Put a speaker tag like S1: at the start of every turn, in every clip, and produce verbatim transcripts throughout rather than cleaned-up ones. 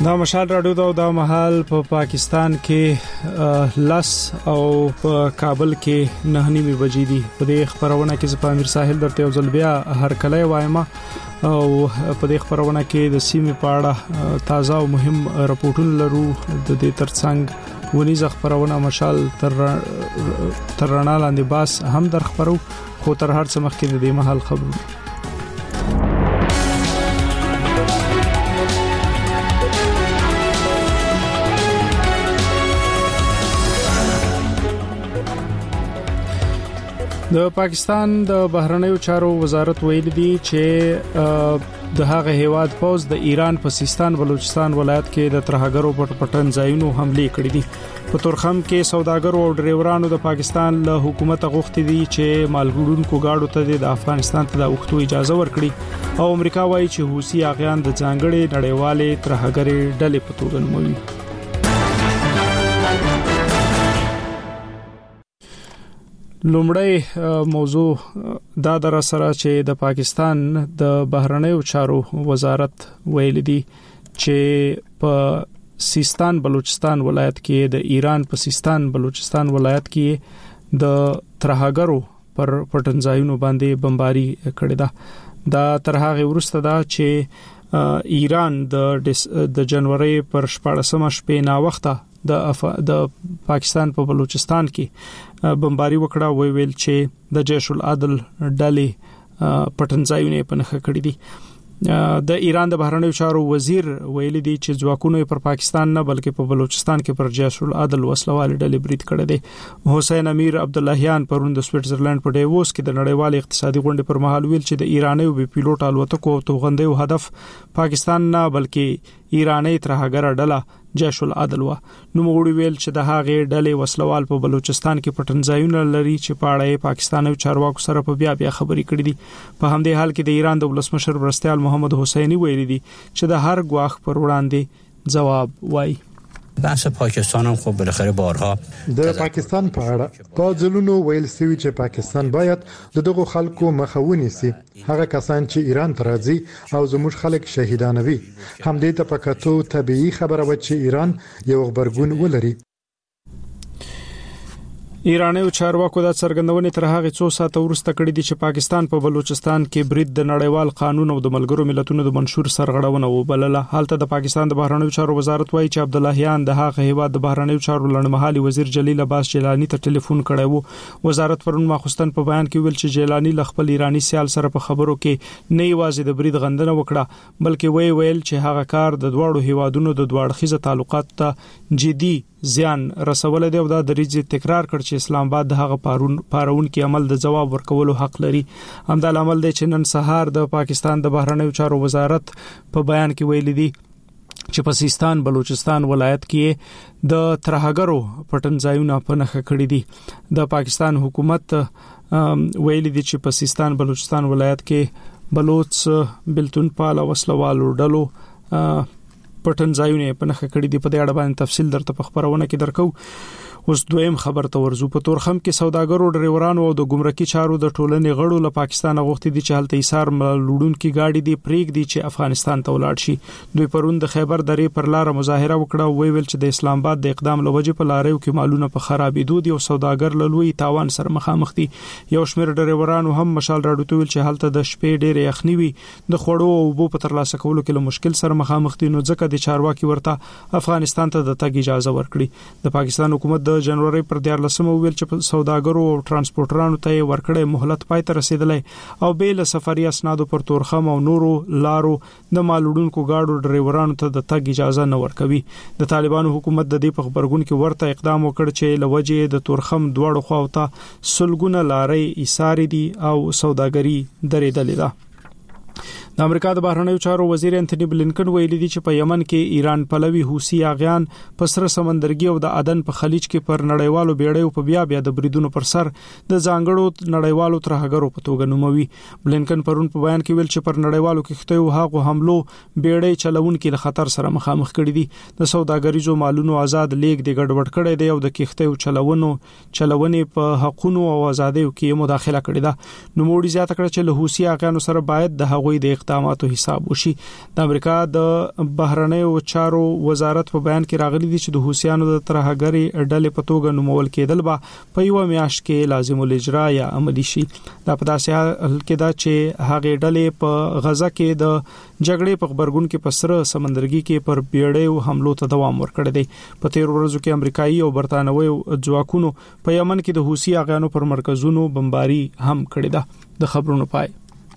S1: دا مشال راډیو دا د محل په پا پاکستان کې لس او په کابل کې نه نیمه بجې دي. په دې خبرونه کې زه امیر ساحل درته یو ځل بیا هر کله وایم او په دې خبرونه کې د سیمې په اړه تازه او مهم راپورټونه لرو. د دې ترڅنګ ونیز خبرونه مشال تر تر رڼا لاندې باس هم در خبرو خو تر هر څه مخکې د دې محل خبرونه د پاکستان د بهرنیو چارو وزارت ویلي دی چې د هغه هیواد پوز د ایران په سیستان بلوچستان ولایت کې د ترهګرو پټ پټن ځایونو حمله کړې دي. په تورخم کې سوداګرو او ډرایورانو د پاکستان له حکومت غوښتي دي چې مالګوډونکو گاډو ته د افغانستان ته د وختو اجازه ورکړي او امریکا وايي چې حوثي اغیان د ځانګړي نړیوالې ترهګرې ډلې په توګه نوموي. لومړی موضوع دا در سره چې د پاکستان د بهرنیو چارو وزارت ویلي دی چې په سیستان بلوچستان ولایت کې د ایران په سیستان بلوچستان ولایت کې د ترهګرو پر پټنځایونو باندې بمباري کړې ده. دا تر هغه وروسته دا چې ایران د د جنوري پر شپږمه شپې نا وخته د اف... د پاکستان په بلوچستان کې بمباري وکړه. وی ویل چې د جیش العدل ډلې پټنځایونه په نخښه کړې دي. د ایران د بهرنیو چارو وزیر ویلي دی چې ځواکونه پر پاکستان نه بلکې په بلوچستان کې پر جیش العدل وسلوال ډلې برید کړې دي. حسین امیر عبداللهیان پرون د سویټزرلند په ډیووس کې د نړیوال اقتصادي غونډې پر مهال ویل چې د ایرانیو بي پیلوټ الوتکو او توغندیو هدف پاکستان نه بلکې ایرانی ترهګر ډله جیش العدل و. نو موږ ویل چې د هغې ډلې وسلوال په بلوچستان کې پټنځایونه لري چې په اړه پاکستان او چارواکو سره په بیا بیا خبرې کړې دي. په همدې حال کې د ایران د ولسمشر مرستیال محمد حسینی ویلي دي چې د هر ګواښ پر وړاندې جواب وایي.
S2: بحث پاکستان هم خب بالاخره بارها
S3: د پاکستان په اړه په ځلونو ویل سوي چې پاکستان باید د دغو خلکو مخه ونیسي. هغه کسان چې ایران ته راځي او زموږ خلک شهیدانوي هم دې ته پکاتو طبيعي خبره و چې ایران یو خبرګون ولري.
S1: ایرانیو چارواکو د څرګندونې تر هغه څو ساعت وروسته کړې دي چې پاکستان په بلوچستان کې برید د نړیوال قانون او د ملګرو ملتونو د منشور سرغړونه وبلله. حالته د پاکستان د بهرنیو چارو وزارت وایي چې عبداللهیان د هغه هیواد د بهرنیو چارو لړمحالي وزیر جلیل عباس جیلانی ته ټلیفون کړی وو. وزارت پرون ماخستن په بیان کې ویل چې جیلانی ل خپل ایرانی سیال سره په خبرو کې نه یوازې د برید غندنه وکړه بلکې وی ویل چې هغه کار د دواړو هیوادونو د دواړخیزه تعلقات ته جدي زیان رسول دی او دا د ریځ تکرار کړ چې اسلام آباد د هغه پارون پارون کې عمل د جواب ورکولو حق لري. همدا عمل دی چې نن سهار د پاکستان د بهرنیو چارو وزارت په بیان کې ویلي دی چې په سیستان بلوچستان ولایت کې د ترهګرو پټنځایونه په نخښه کړې دي. د پاکستان حکومت ویلي دی چې په سیستان بلوچستان ولایت کې بلوچ بلتون پاله وسلوالو ډلو پټنځایونه په نخښه کړې دي. په دې اړه باندې تفصیل درته په خبرونه کې درکو. اوس دویم خبر ته ورزو. په تورخم کې سوداګرو ډرایورانو او د ګمرکي چارو د ټولنې غړو له پاکستان غوښتي دي چې هلته ایثار ملوډونکو گاډي دی پریګ دي چې افغانستان ته ولاړ شي. دوی پرون د خیبر درې پر لار مظاهره وکړه او ویل چې د اسلام آباد د اقدام لوجه په لارو کې مالونه په خرابېدو دي او سوداګر له لوی تاوان سره مخامخ دي. یو شمېر ډرایورانو هم مشال راډیو ته ویل چې هلته د شپې ډېر یخني وي د خوړو او اوبو په ترلاسه کولو کې له مشکل سره مخامخ دي. نو ځکه د چارواکي ورته افغانستان ته د تګ اجازه ورکړي. د پاکستان حکومت د جنوري پر لسمه ویل چې سوداګرو او ترانسپورټرانو ته ورکړې مهلت پای ته رسیدلې او بیل سفري اسنادو پر تورخم او نورو لارو د مالوډونکو گاډو ډرایورانو ته د تګ اجازه نه ورکوي. د طالبانو حکومت د دې په خبرګون کې ورته اقدام وکړ چې لوجه د تورخم دواړو خواوته سلګونه لارې ایثار دي او سوداګري درېدلې ده. د امریکا د بهرنیو چارو وزیر انټونی بلینکن ویلي دی چې په یمن کې ایران پلوي حوثي اغیان په سره سمندرګي او د عدن په خلیج کې پر نړیوالو بیړیو په بیا بیا د بریدونو پر سر د ځانګړو نړیوالو ترهګرو په توګه نوموي. بلینکن پرون په بیان کې ویل چې پر نړیوالو کښتیو هغه حملو بیړۍ چلونکو له خطر سره مخامخ کړي دي. د سوداګریزو مالونو آزاد لیک د ګډوډ کړي دی او د کښتیو چلونو چلونې په حقوقو او آزادیو کې مداخله کړې ده. نو موږ زیاته کړ چې له حوثي اغیانو سره باید د هغوی د اقداماتو حساب وشي. د امریکا د بهرنیو چارو وزارت په بیان کې راغلي دي چې د حوثیانو د ترهګری ډلې په توګه نومول کېدل به په یو میاشت کې لازم الاجرا یا عملی شي. دا په داسې حال کې دا چې هغه ډلې په غزا کې د جګړې په خبرګون کې په سره سمندرګي کې پر بیړیو حملو ته دوام ورکړی دی. په تیر ورځو کې امریکایي او برتانوي ځواکونو په یمن کې د حوثي اغیانو پر مرکزونو بمباري هم کړې ده. د خبرونو پای.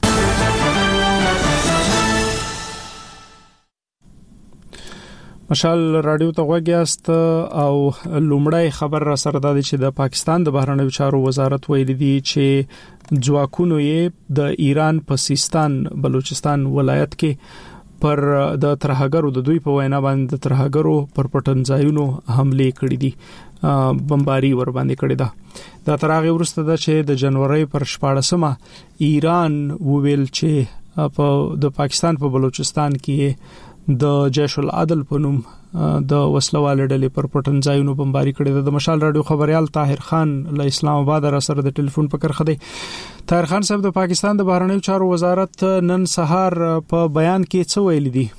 S1: مشال رادیو ته وګیاست او لومړی خبر را سره د چې د پاکستان د بهرنیو چارو وزارت ویلي دی چې ځواکونو یې د ایران په سیستان بلوچستان ولایت کې پر د ترهګرو د دوی په وینا باندې د ترهګرو پر پټنځایونو حمله کړې دي، بمباري ور باندې کړې ده. دا ترغه ورسته ده چې د جنوري پر شپاړسمه ایران وویل چې په د پاکستان په بلوچستان کې د جیش العدل په نوم د وسلوال ډلې پر پټنځایونو بمباري کړې ده. د مشال رادیو خبريال طاهر خان له اسلام آباد را سره د ټلیفون په کرخه دی. طاهر خان صاحب، د پاکستان د بهرنیو چارو وزارت نن سهار په بیان کې څه ویلي دي؟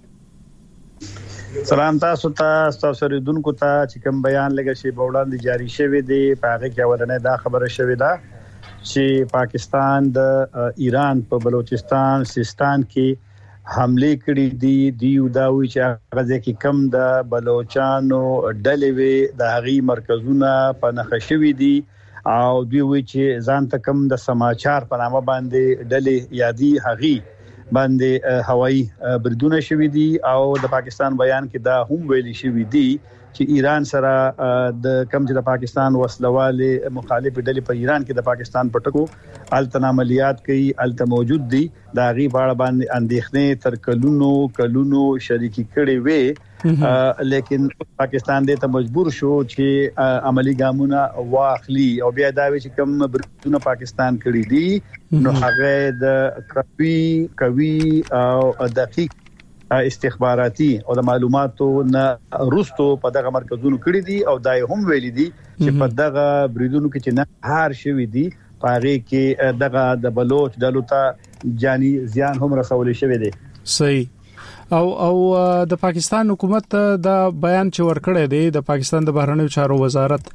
S4: سلام تاسو ته، تاسو ریدونکو ته چې کوم بیان لګی شي بوړاندې جاری شوی دی، په هغه کې ورنه دا خبره شوې ده چې پاکستان د ایران په بلوچستان سیستان کې حمله کړې دي. دیو داوی چې هغه ځکه کم د بلوچستانو ډلې وي د هغي مرکزونه په نخښوي دي او دوی وی چې ځان ته کم د سماچار په نامه باندې ډلې یادي هغي باندې هوایی بریدونه شوي دي او د پاکستان بیان کې دا هم ویلي شوي دي چې ایران سره د کم چې د پاکستان وسلواله مخالف ډلې په ایران کې د پاکستان پټکو التن عملیات کوي، الته موجود دي. دا غي باړه باندې اندېښنې تر کلونو کلونو شریکی کړي وي، لیکن پاکستان دې ته مجبور شو چې عملی ګامونه واخلي او بیا دا وی چې کوم بریدونه پاکستان کړي دي نو هغه د کوي کوي او دقیق استخباراتي او د معلوماتو نه رستو په دغه مرکزونو کړی دي او دای هم ویلي دي چې په دغه بریدونو کې چې نه هار شوی دي پاره کې دغه د بلوچ ډلو ته جاني زیان هم رسول شوی دی.
S1: صحیح. او او د پاکستان حکومت دا بیان چې ورکړی دی د پاکستان د بهرنیو چارو وزارت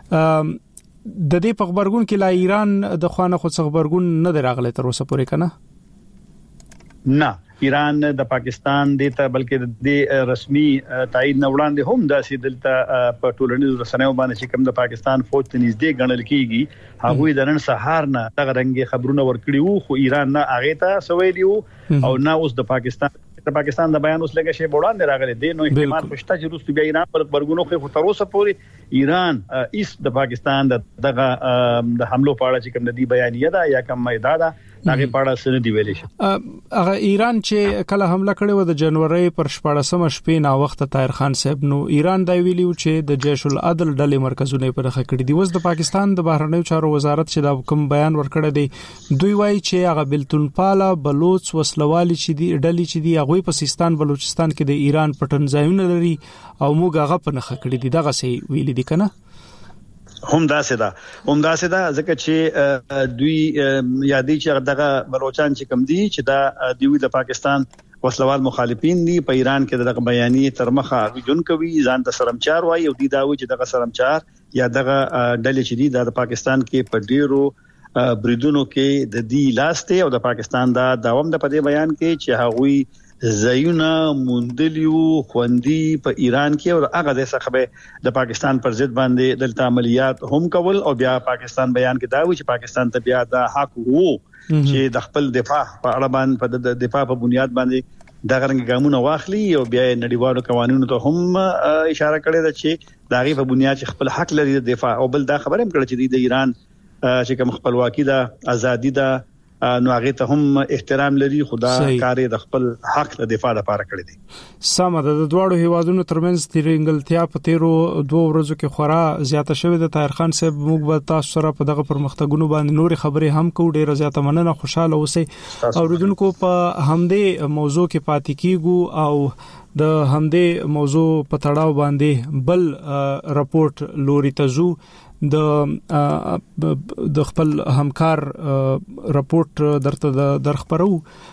S1: د دې په خبرګون کې لا ایران د خوانه خود خبرګون نه دراغله تر اوسه پورې کنه؟
S4: نه، ایران د پاکستان د ته بلکې د رسمي تایید نه وړاندې هم د سیدلته په ټولنیزو رسنیو باندې چې کوم د پاکستان فوج ته نږدې ګڼل کیږي هغه د نن سهار نه دغه رنګي خبرونه ورکړي وو، خو ایران نه هغه ته سویلی وو او نه اوس د پاکستان د پاکستان د بیان اوس لګه شی وړاندې راغلي دي. نو احتمال پښتا چې روس بیا ایران پر خبرګونو خو تر اوسه پورې ایران ایس د پاکستان دغه د حملو په اړه چې کوم د دی بیانیه ده یا کوم مېدا ده هغه په اړه سره دی ویلې شي.
S1: هغه ایران چې کله حمله کړې و د جنوري پر شپاړسمه شپې نا وخت طاهر خان صاحب، نو ایران دا ویلیو چې د جیش العدل ډلې مرکزونه پر خه کړې دي. وز د پاکستان د بهرنیو چارو وزارت چې دا کوم بیان ورکړی دی دوی وایي چې هغه بلتون پالا بلوچ وسلوالي چې دی ډلې چې دی هغه په سیستان بلوچستان کې د ایران پټنځایونه لري او موږ هغه په نخ کړی دي. دغه سي ویل دي کنه؟
S4: هم دا سدا هم دا سدا ځکه چې دوی یادی چې دغه بلوچستان چې کم دي چې دا دوی د پاکستان وسلوال مخالفین دي په ایران کې دغه بیانیه تر مخه جون کوي، ځان ته سرمچار وایي او دی دا وایي چې دغه سرمچار یا دغه ډلې چې دي د پاکستان کې په ډیرو بریدونو کې د دی لاسته او د پاکستان دا داوم د پدې بیان کې چې هغوی زایونه موندلیو خوندي په ایران کې او هغه د څخه د پاکستان پر ضد باندې دلته عملیات هم کول او بیا پاکستان بیان کې دا وی چې پاکستان ته بیا د حق وو چې د خپل دفاع په اړه باندې په دفاع په بنیاد باندې دا غرنګ ګامونه واخلي او بیا نړیوالو قوانینو ته هم اشاره کړې ده چې دا غي په بنیاد خپل حق لري د دفاع او بل دا خبره هم کړې چې د ایران چې کوم خپلواکي ده ازادي ده نو هغه ته هم احترام لري، خدا کاري د خپل حق د دفاع لپاره کړی دي.
S1: سم د دواړو هیوادونو ترمنځ تیرنګلتیا په تیرو دوه ورځو کې خورا زیاته شوې ده. طاهر خان صاحب موږ به تاسو سره په دغه پرمختګونو باندې نور خبرې هم کوو. ډیره زیاته مننه، خوشاله اوسئ. اوریدونکو په همدې موضوع کې پاتې کیږو او د همدې موضوع په تړاو باندې بل رپورت لوري تزو د د خپل همکار راپورټ درته درخبرو.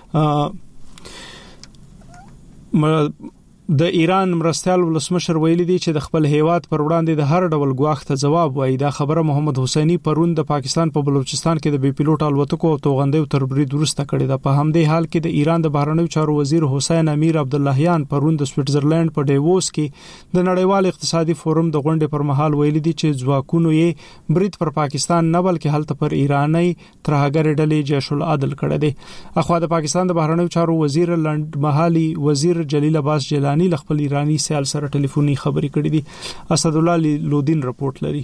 S1: د ایران مرستيال ولسمشر ویلي دی چې د خپل هیواد پر وړاندې د هر ډول ګواښ ته جواب وایي. دا خبره محمد حسینی پرون د پاکستان په بلوچستان کې د بي پيلوټ الوتکو او توغندیو تر برید وروسته کړی دا. په همدې حال کې د ایران د بهرنیو چارو وزیر حسین امیر عبداللهیان پرون د سویټزرلند په ډیووس کې د نړیوال اقتصادي فورم د غونډې پر مهال ویلي دی چې ځواکونو یې برید پر پاکستان نه بلکې هلته پر ایرانی ترهګر ډلې جیش العدل کړی دی. اخوا د پاکستان د بهرنیو چارو وزیر لند محلي وزیر جلیل عباس جیلانی خپل ایرانی سیال سره ټلیفوني خبرې کړې دي. اسد الله لودین رپورټ لري.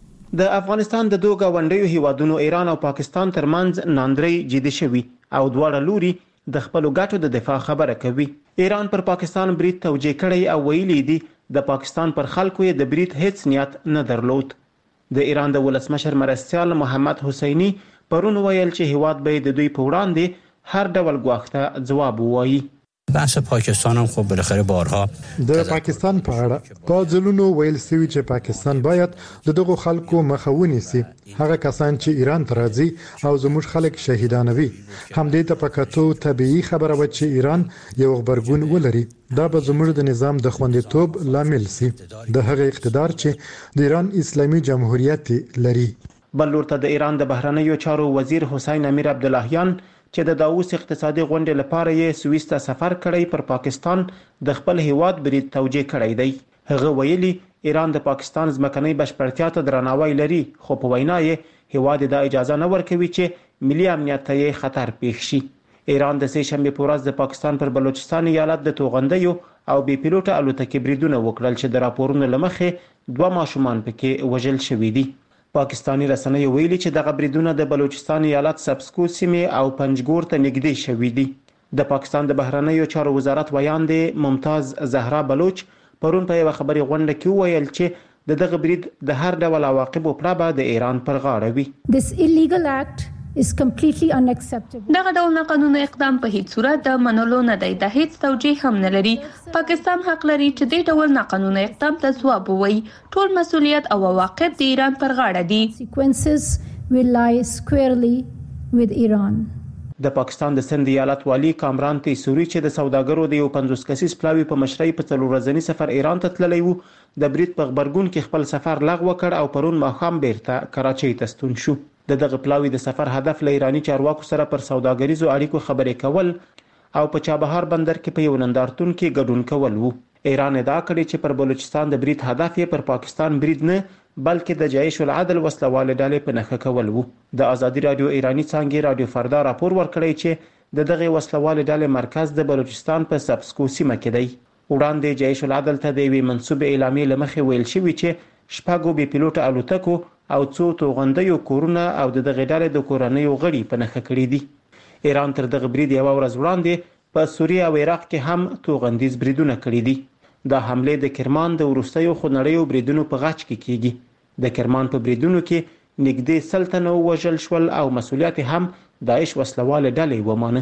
S5: د افغانستان د دوه غونډیو هیوادونو ایران او پاکستان ترمنځ ناندري جدي شوي او دواړه لوري د خپل ګټو د دفاع خبره کوي. ایران پر پاکستان برید توجیه کړی او ویلي دي د پاکستان پر خلکو یې د برید هیڅ نیت نه درلود. د ایران د ولسمشر مرستيال محمد حسینی پرون ویل چې هیواد به د دوی په وړاندې هر ډول ګواښ ته جواب ووایي.
S2: بحث پاکستان هم خب بالاخره بارها
S3: د پاکستان په اړه په ځلونو ویل سوي چې پاکستان باید د دغو خلکو مخه ونیسي. هغه کسان چې ایران ته راځي او زموږ خلک شهیدانوي. همدې ته پکاتو طبيعي خبره و چې ایران یو خبرګون ولري. دا به زموږ د نظام د خوندیتوب لامل سي. د هغه اقتدار چې د ایران اسلامي جمهوریت لري.
S5: بل ورته د ایران د بهرنیو چارو وزیر حسین امیر عبداللهیان چې د داووس اقتصادي غونډې لپاره یې سویس ته سفر کړی پر پاکستان د خپل هیواد برید توجیه کړی دی. هغه ویلي ایران د پاکستان ځمکنۍ بشپړتیا ته درناوی لري خو په وینا یې هیواد د اجازه نه ورکوي چې ملي امنیت ته یې خطر پیښ شي. ایران د سه شنبه په ورځ د پاکستان پر بلوچستان ایالت د توغندیو او بي پيلوټ الوتکې بریدونه وکړل چې د راپورونو لمخې دوه ماشومان پکې وژل شوي دي. پاکستانی رسنیو ویلي چې دغه بریدونه د بلوچستان ایالت سبسکو سیمې او پنجګور ته نږدې شوي دي. د پاکستان د بهرنیو چارو وزارت ویاندې ممتاز زهرا بلوچ پرون په یو خبري غونډه کې ویل چې د دغه برید د هر ډول عواقبو پړه به د ایران پر غاړه وي.
S6: This illegal act is completely unacceptable.
S7: دغه ډول ناقانونه اقدام په هیڅ صورت د منلو نه دی. د هیڅ توجیه هم نه لري. پاکستان حق لري چې د ډول ناقانونه اقدام ته ځواب ووایي. ټول مسؤلیت او عواقب د ایران پر غاړه دي.
S6: Consequences will lie squarely with Iran.
S5: د پاکستان د سند ایالت والی کامران تیسوري چې د سوداګرو د یو پنځوس کسیز پلاوی په مشرۍ په څلور ورځنی سفر ایران ته تللی وو د برید په خبرګون کې خپل سفر لغوه کړ او پرون ماښام بیرته کراچۍ ته ستون شو. د دغه پلاوی د سفر هدف له ایرانی چارواکو سره پر سوداګریزو اړیکو خبرې کول او په چابهار بندر کې په یو نندارتون کې ګډون کول وو. ایران ادعا کړې چې پر بلوچستان د برید هدف یې پر پاکستان برید نه بلکې د جیش العدل وسلواله ډلې په نښه کول وو. د ازادي رادیو ایرانی څانګې رادیو فردا راپور ورکړی چې د دغه وسلواله ډلې مرکز د بلوچستان په سبسکو سیمه کې دی. وړاندې جیش العدل ته د یوې منسوبې اعلامیې له مخې ویل شوي چې شپږو بي پيلوټ الوتکو او څو توغندیو کورونه او د دغه ډلې د کورنیو غړي په نښه کړي دي. ایران تر دغه برید یوه ورځ وړاندې په سوریه او عراق کې هم توغندیز بریدونه کړي دي. دا حمله د کرمان د وروستیو خونړیو بریدونو په غاچ کې کیږي. د کرمان په بریدونو کې نږدې سل تنه وژل شول او مسؤلیت هم داعش وسلواله ډلې ومانه.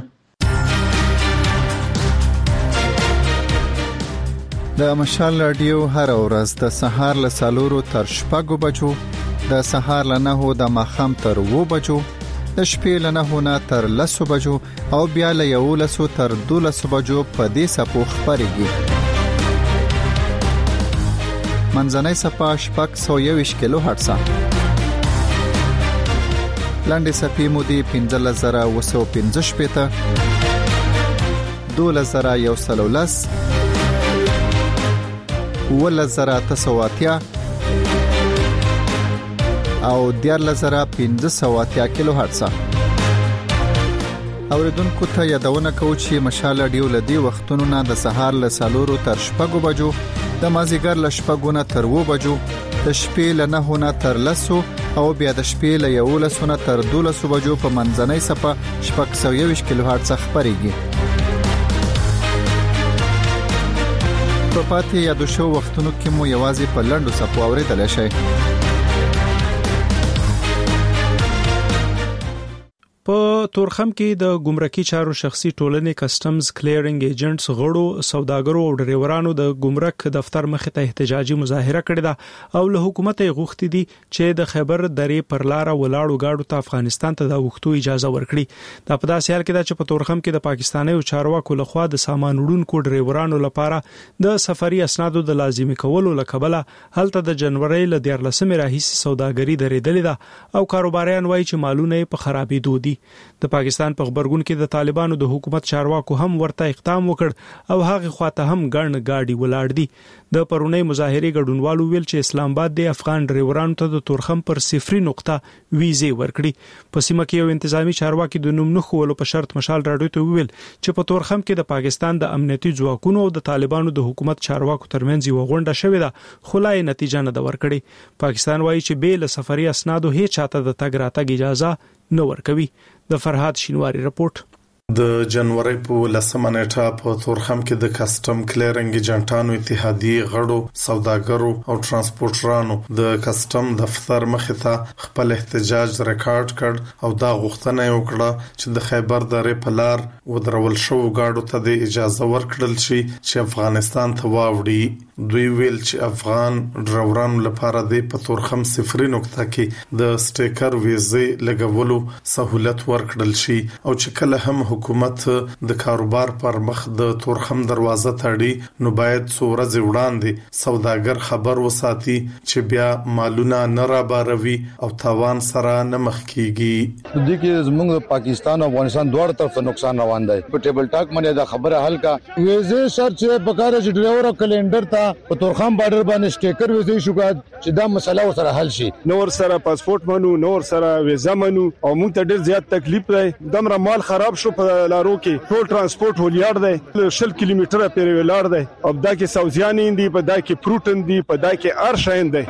S8: د مشال رادیو هر ورځ د سهار له سالورو تر شپږو بجو، د سهار له نهو د ماښام تر اوو بجو، د شپې له نهو نه تر لسو بجو او بیا له یولسو تر دولسو بجو په دې څپو خپرېږي. منځنۍ څپه شپږ سوه یوویشت کیلو هرټزه. لنډې څپې مودې پنځلس زره اوه سوه پنځه شپېته، دولس زره یو سل او لس، اوولس زره اته سوه اتیا او دیارلس زره پنځه سوه اتیا کیلو هرټزه. اوریدونکو ته یادونه کوو چې مشال رادیو له دې وختونو نه د سهار له څلورو تر شپږو بجو، د مازیګر له شپږو نه تر اوو بجو، د شپې له نهو نه تر لسو او بیا د شپې له یولسو نه تر دولسو بجو په منځنۍ څپه شپږ سوه یوویشت کیلو هرټزه خپرېږي. په پاتې یادو شو وختونو کې مو یوازې په لنډو څپو اورېدلی شئ.
S1: په تورخم کې د ګمرکي چارو شخصي ټولنې کسٹمز کلیرینګ ایجنټس غړو سوداګرو او ډرایورانو د ګمرک دفتر مخ ته احتجاجي مظاهره کړې ده او له حکومت غوښتي دي چې د خیبر درې پر لار ولاړو گاډو ته افغانستان ته د وختو اجازه ورکړي. دا په داسې حال کې ده چې په تورخم کې د پاکستاني او چارواکو لخوا د سامان وړونکو ډرایورانو لپاره د سفري اسنادو د لازمي کولو لکبله هلته د جنوري ل دیارلسمې راهیسې سوداګري درېدلې ده او کاروباریان وایي چې مالونه په خرابېدو دي. د پاکستان په خبرګون کې د طالبانو د حکومت چارواکو هم ورته اقدام وکړ او هغه خواته هم ګڼ گاډي ولاړ دي. د پرونی مظاهره ګډونوالو ویل چې اسلام آباد د افغان ډرایورانو ته د تورخم پر صفري نقطه ویزه ورکړي. په سیمه کې یو انتظامی چارواکي د نوم نه خولو په شرط مشال راډیو ته ویل چې په تورخم کې د پاکستان د امنیتي ځواکونو او د طالبانو د حکومت چارواکو ترمنځ یو غونډه شوې ده خو لا نتیجه نه ده ورکړي. پاکستان وایي چې بیل سفري اسنادو هیڅ چاته د تګ راتګ اجازه نه ورکوي. د فرهاد شینواری رپورت.
S9: د جنوري په لسمه نیټه په تورخم کې د کسٹم کلیرینګ ایجنټانو اتحادیه غړو سوداګرو او ترانسپورټرانو د کسٹم دفتر مخ ته خپل احتجاج ریکارډ کړ او دا غوښتنه وکړه چې د خیبر درې په لار ودرول شو غاډو ته د اجازه ورکړل شي چې افغانستان ته واوړي. دوی ویل چې افغان ډرایورانو لپاره د په تورخم صفري نقطه کې د سټیکر ویزه لګولو سہولت ورکړل شي او چې کله هم حکومت د کاروبار پر مخ د تورخم دروازه تړي نو باید څو ورځې وړاندې سوداګر خبر وساتي چې بیا مالونه نه را باروي او تاوان سره نه مخ کیږي.
S10: د دې کې زموږ پاکستان او افغانستان دوه طرف ته نقصان روان دی. په ټیبل ټاک باندې دا خبره حل کا ویزه شرط چې په کار چې ډرایور او کلندر ته په تورخم بارډر باندې سټیکر ویزه شو چې دا مسله ور سره حل شي.
S11: نور سره پاسپورت منو نور سره ویزه منو او موږ ته ډیر زیات تکلیف دی. دمر مال خراب شو په لارو کې ټول ترانسپورت ولیار دی شل کیلومتره پیر ویلار دی او دا کې سوزیان دي په دا کې پروتین دي په دا کې ارشین دي.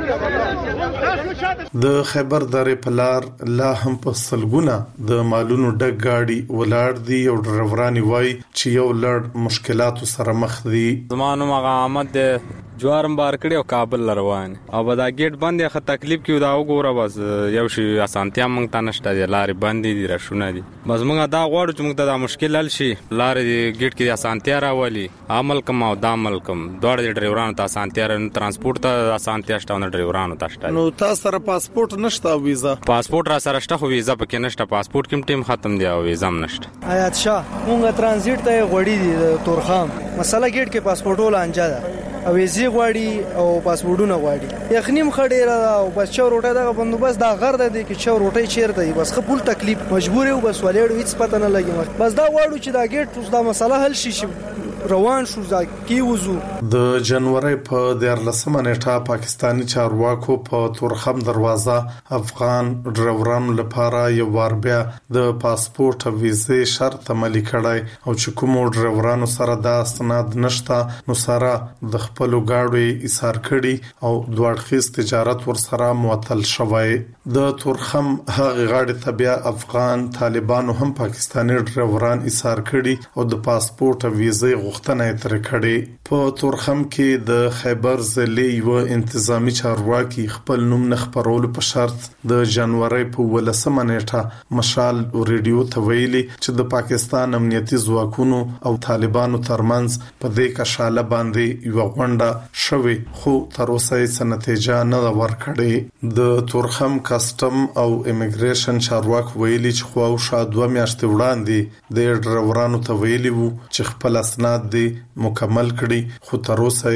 S9: د خیبر درې په لار لا هم په سلګونه د مالونو ډک گاډي ولاړ دي او ډرایوران وایي چې یو لړ مشکلاتو سره مخ دي.
S12: زمانو مغامت جوارم بار کړي او کابل روان او بدا گیټ باندې خه تکلیف کیو دا وګوره بس یو شی اسانتیا مونږ ته نشته دي لارې باندې دي رښونه دي بس مونږ دا غواړو چې مونږ ته دا مشکل حل شي لارې گیټ کې اسانتیا راولي عمل کوم او دا عمل کوم دوړ د ډرایورانو ته اسانتیا ترانسپورت ته اسانتیا شته نو ډرایورانو ته شته.
S9: نو تاسو سره پاسپورت نشته ویزا؟
S12: پاسپورت را سره شته خو ویزا پکې نشته. پاسپورت کوم ټیم ختم دی او ویزا هم نشته.
S13: آیات شاه مونږ ترانزیت ته غوړی دي تورخم مسله گیټ کې پاسپورت ول انجا ده او ویزه غواړي او پاسپورتونه غواړي یخنیم خډیره او بس چا روټه دا بندوبست دا غر ده چې چا روټه چیرته بس خپل تکلیف مجبور یو بس ولېړو هیڅ پته نه لګي بس دا غواړو چې دا گیټ اوس دا مسله حل شي روان شو ځکه وزو.
S9: د جنوري په دیارلسمه نیټه پاکستانی چارواکو په تورخم دروازه افغان ډرایورانو لپاره یو وار بیا د پاسپورت او ویزه شرط عملي کړای او چې کوم ډرایورانو سره دا سند نشته نو سره د خپل گاډي ایثار کړي او دوړخیز تجارت ور سره معطل شوی. د تورخم هغه غاډي تبع افغان طالبانو هم پاکستانی ډرایوران ایثار کړي او د پاسپورت او ویزه غوښتنه یې تر کړې. په تورخم کې د خیبر ضلع یو انتظامی چارواکي خپل نوم نه خبرولو په شرط د جنوري په ولسمه نیټه مشال ریډیو ته ویلي چې د پاکستان امنیتي ځواکونو او طالبانو ترمنځ په دې کشاله باندې یو غونډه شوه خو تر اوسه یې نتیجه نه ورکړې. د تورخم کسٹم او امیګریشن چارواکي ویلي چې خو او شادوه میاشتې وړاندې د ډرایورانو ته ویلي وو چې خپل اسناد دي مکمل کړي خو تر اوسه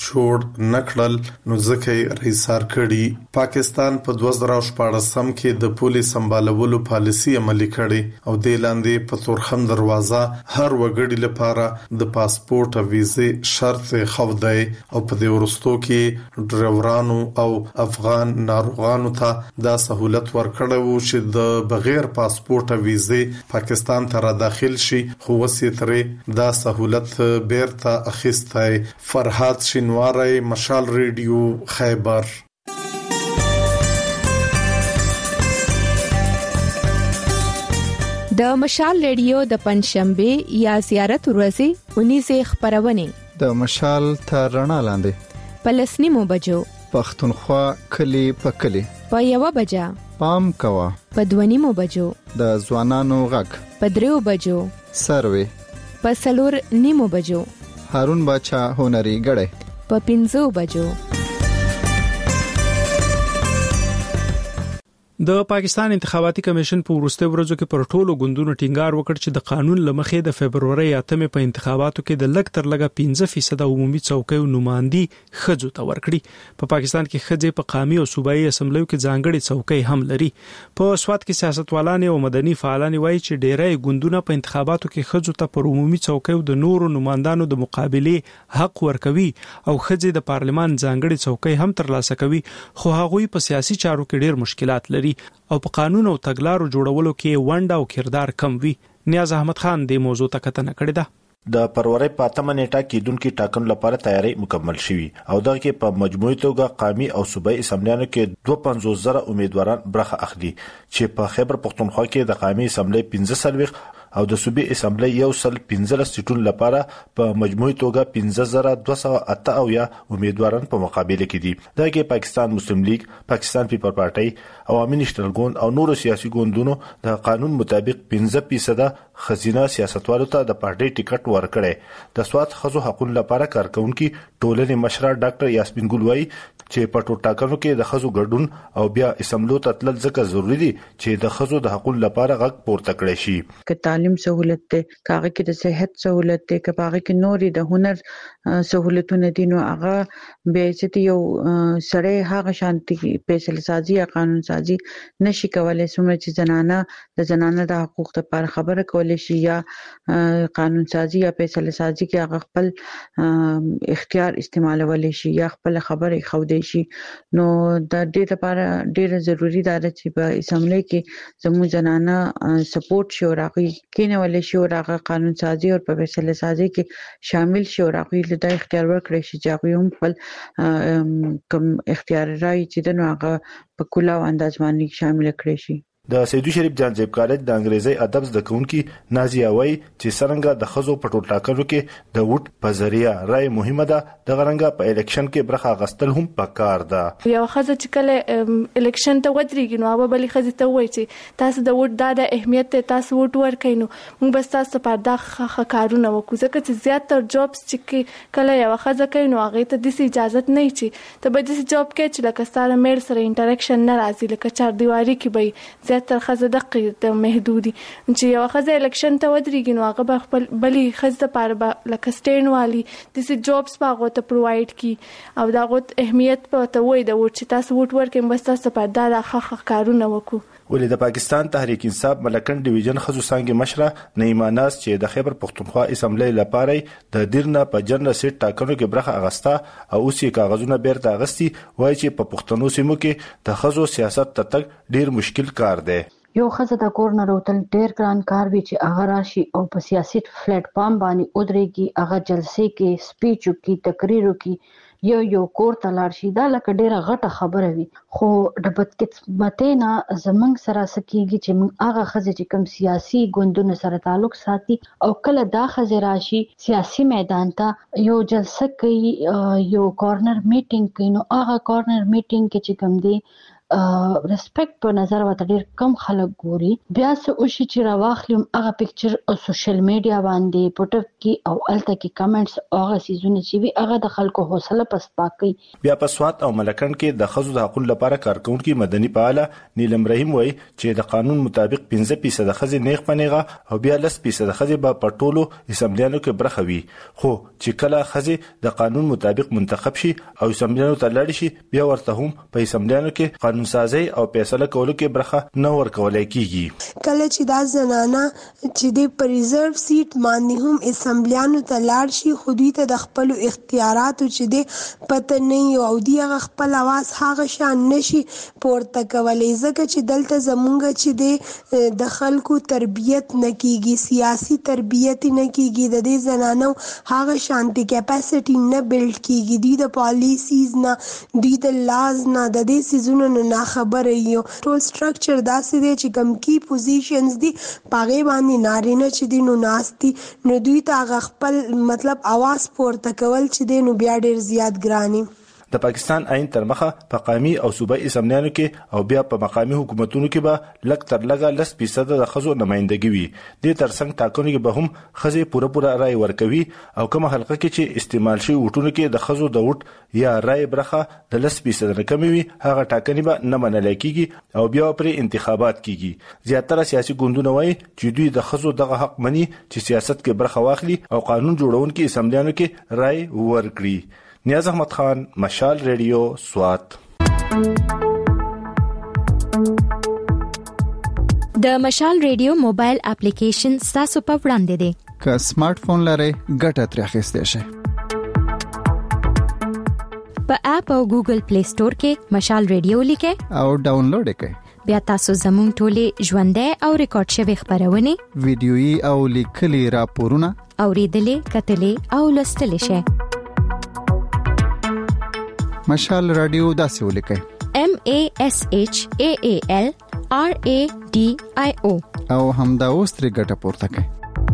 S9: جوړ نکړل نو ځکه یې ریسار کړي. پاکستان په دوه زره شپږم کې د پولیس سمبالولو پالیسي عملي کړي او د لاندې په تورخم دروازه هر وګړي لپاره د پاسپورت او ویزه شرط خو دی او په دې ورستو کې ډرایورانو او افغان ناروغانو ته دا سہولت ورکړو چې د بغیر پاسپورت او ویزه پاکستان ته را داخل شي خو وسیتره دا سہولت بیرته اخیستای. فرهاد شینواری مشال ریډیو خیبر.
S14: د مشال ریډیو د پنځشنبه یا زیارت ورځې اونیزه خبرونه
S8: د مشال تر رڼا لاندې
S14: پلسنیمو بجو
S8: پښتونخوا کلی په کلی
S14: په یو بجا
S8: پام کوا
S14: په دوه نیمو بجو،
S8: د ځوانانو غږ
S14: په دریو بجو،
S8: سروي
S14: په څلور نیمو بجو،
S8: هارون باچا هنري غړې
S14: په پنځو بجو.
S1: د پاکستان انتخاباتي کمیشن په وروستي ورځو کې پر ټولو ګوندونو ټینګار وکړ چې د قانون لمخې د فبرवरी اتمې په انتخاباتو کې د لږ تر لږه پنځه فیصد عمومي څوکۍ نمائندي خځو ته ورکړي. په پاکستان کې خځې په قومي او صوبایي اسمبلیو کې ځانګړي څوکۍ هم لري. په سواد کې سیاستوالان او مدني فعالان وایي چې ډېری ګوندونه په انتخاباتو کې خځو ته پر عمومي څوکۍ د نورو نمائندانو د مقابله حق ورکوي او خځې د پارلمان ځانګړي څوکۍ هم ترلاسه کوي، خو هغوی په سیاسي چارو کې ډېر مشکلات لري او په قانون او تګلارو جوړولو کې ونډه او کردار کم وي. نیاز احمد خان د موضوع ته کتنه کړې ده.
S15: د فروری په اتمه نیټه کې دونکو ټاکنو لپاره تیاری مکمل شوی او دغه کې په مجموعي توګه قومي او صوبایي اسمبلیانو کې دوه سوه پنځوس زره امیدواران برخه اخلي چې په خیبر پختونخوا کې د قومي اسمبلی پنځه سلويخ او د صوبایي اسمبلی یو سل پنځه سیټونو لپاره په مجموعي توګه پنځه زره دوه سوه اته او یا امیدواران په مقابله کې دي. دا کې پاکستان مسلم لیگ، پاکستان پیپل پارټي، عوامي نېشنل ګوند او نورو سیاسي ګوندونو د قانون مطابق پنځه فیصد خزینه سیاستوالو ته د پارټي ټیکټ ورکړي. د سواد خزو حقوقو لپاره کارکونکو ټولنې مشره ډاکټر یاسمین ګل وايي چې په ټاکنو کې د خزو ګډون او بیا اسمبلو ته تلل ځکه ضروری دي چې د خزو د حقوقو لپاره غږ پورته کړي شي.
S16: که تعلیم سہولت ته، کاغه کې د صحت سہولت ته، که پاغه کې نوري د هنر سہولتونه دي، نو هغه به چې یو سړی هغه شانتي فیصله سازي یا قانون سازي نشي کولای. سمره چې زنانه د زنانه د حقوق لپاره خبره کولای شي یا قانون سازي یا فیصله سازي کې هغه خپل اختیار استعمالولای شي یا خپل خبره خوده شي، نو د دې لپاره ډیره ضروری ده چې په اسمبلی کې زموږ زنانه سپورټ شي او راغي کینولای شي او راغه قانون سازي او په فیصله سازي کې شامل شي او راغي له اختیار ورکړي شي چې هغه هم خپل کوم اختیار راي چې د هغه په کله انداز باندې شامل کړي شي.
S15: د سیدو شریف جانزیب کالج د انګریزي ادب زده کوونکي نازیه وای چې څنګه د خزو په ټول ټاکنو کې د ووټ په ذریعہ رائے مهمه ده، د غرنګ په الیکشن کې برخه غستل هم پکار ده.
S17: یو خزه چې کله الیکشن ته ودرېږي نو هغه بلې خزه ته وایي چې تاسو د ووټ د اهمیت ته تاسو ووټ ورکړئ، نو موږ بس تاسو په دغه کارونه وکړو ځکه چې زیاتره جابس چې کله یو خزه کوي نو هغه ته د اجازه نه چې ته به د جاب کې چې لکه ستاره مېر سره انټریکشن نه راځي، لکه چار دیواری کې به تر خزه دقیق محدودي چې یو خزه الیکشن ته ودرېږي نو هغه به خپل بلې خزه لپاره لکه سټین والی د سي جابس په غوته پرووايډ کی او دا غوت اهمیت په تو وي د وټ چې تاسو وټ ورکې بس تاسو په دا ښه کارونه وکړو.
S15: ولې د پاکستان تحریک انصاف ملکن ډیویژن خزو څنګه مشره نعیمه ناز چې د خیبر پختونخوا اسمبلی لپاره د دیرنه په جنرال سیټ ټاکنو کې برخه اغستا او اوس یې کاغذونه بیرته اغستی، وایي چې په پښتنو سیمو کې د خزو سیاست ته تک ډیر مشکل کار دی.
S18: یو خزه د کور نه روتل ډیر ګران کار وی چې هغه راشي او په سیاسي پلیټ فارم باندې ودرېږي، هغه جلسې کې سپیچ کوي، تقریر کوي، یو یو کور ته لاړ شي، دا لکه ډیره غټه خبره وي. خو د بدقسمتۍ نه زمونږ سره سکیږي چې موږ هغه خزه چې کوم سیاسي ګوندونو سره تعلق ساتي او کله دا خزه راشي سیاسي میدان ته یو جلسه کوي، یو کارنر میټینګ کوي، نو هغه کارنر میټینګ کې چې کوم دی ریسپیکټ په نظر وته ډیر کم خلک ګوري، بیا څه او شي چې راوخلم هغه پکچر او سوشل میډیا باندې پټک کی او الته کی کمنټس هغه سيزونه چې وی هغه د خلکو حوصله پستا کوي.
S15: بیا په سواد او ملکن کې د خزو د حقوقو لپاره کارکونکو مدني فعال نیلم رحیم وای چې د قانون مطابق پنځه فیصد خزي نیغ پنیغه او بیا لس فیصد خزي په پټولو اسمبلیانو کې برخه وي، خو چې کله خزي د قانون مطابق منتخب شي او اسمبلیانو ته لاړ شي بیا ورته هم په اسمبلیانو کې قانون سازي او فیصله کولو کې برخه نه ورکولای کیږي.
S19: کله چې دا زنانه چې د پریزرو سیټ باندې هم اسمبلیانو ته لاړ شي خو دوی ته د خپل اختیاراتو چې د پته نه او دی خپل आवाज هغه شان نشي پورته کولای ځکه چې دلته زمونږ چې د خلکو تربیت نه کیږي، سیاسي تربیت نه کیږي، د دې زنانو هغه شانتي کیپاسټي نه بیلډ کیږي، دوی د پالیسیز نه، دوی د لاز نه، د دې سيزونو نه خبره یو ټول سټرکچر داسې دی چې کم کی پوزیشنز دي پاغه باندې نارینه چې دي نو ناشتي نو دوی ته خپل مطلب आवाज پورته کول چې دي نو بیا ډیر زیات ګرانی.
S15: د پاکستان عین تر مخه په قومي او صوبایي اسمبلیانو کې او بیا په مقامي حکومتونو کې به لک تر لګه لس فیصد د خزو نمائندګي وي. د ترڅنګ ټاکنو کې به هم خزي پوره پوره رائے ورکوي او کومه حلقه کې چې استعمال شي وټونو کې د خزو د وټ یا رائے برخه د لس فیصد نه کمی وي هغه ټاکنې به نه منل کیږي او بیا پر انتخابات کیږي. زیاتره سیاسي ګوندونه وایي چې دوی د خزو دغه حق مني چې سیاست کې برخه واخلي او قانون جوړونکو اسمبلیانو کې رائے ورکړي. نیاز احمد خان، مشال ریډیو، سوات.
S20: د مشال ریډیو موبایل اپلیکیشن تاسو په وړاندې دی.
S8: که سمارټ فون لرئ ګټه ترې اخیستئ شئ.
S20: په اپ او ګوګل پلی سٹور کې مشال ریډیو لیکئ
S8: او ډاونلوډ کړئ.
S20: بیا تاسو زموږ ټولې ژوندۍ او ریکارډ شوی خبرونه،
S8: ویډیويي او لیکلي راپورونه
S20: اوریدلې، کتلې او لوستلې شئ.
S8: مشال رادیو داسې ولیکئ:
S20: M A S H A A L R A D I O
S8: او همدا اوس ترې ګټه پورته کړئ.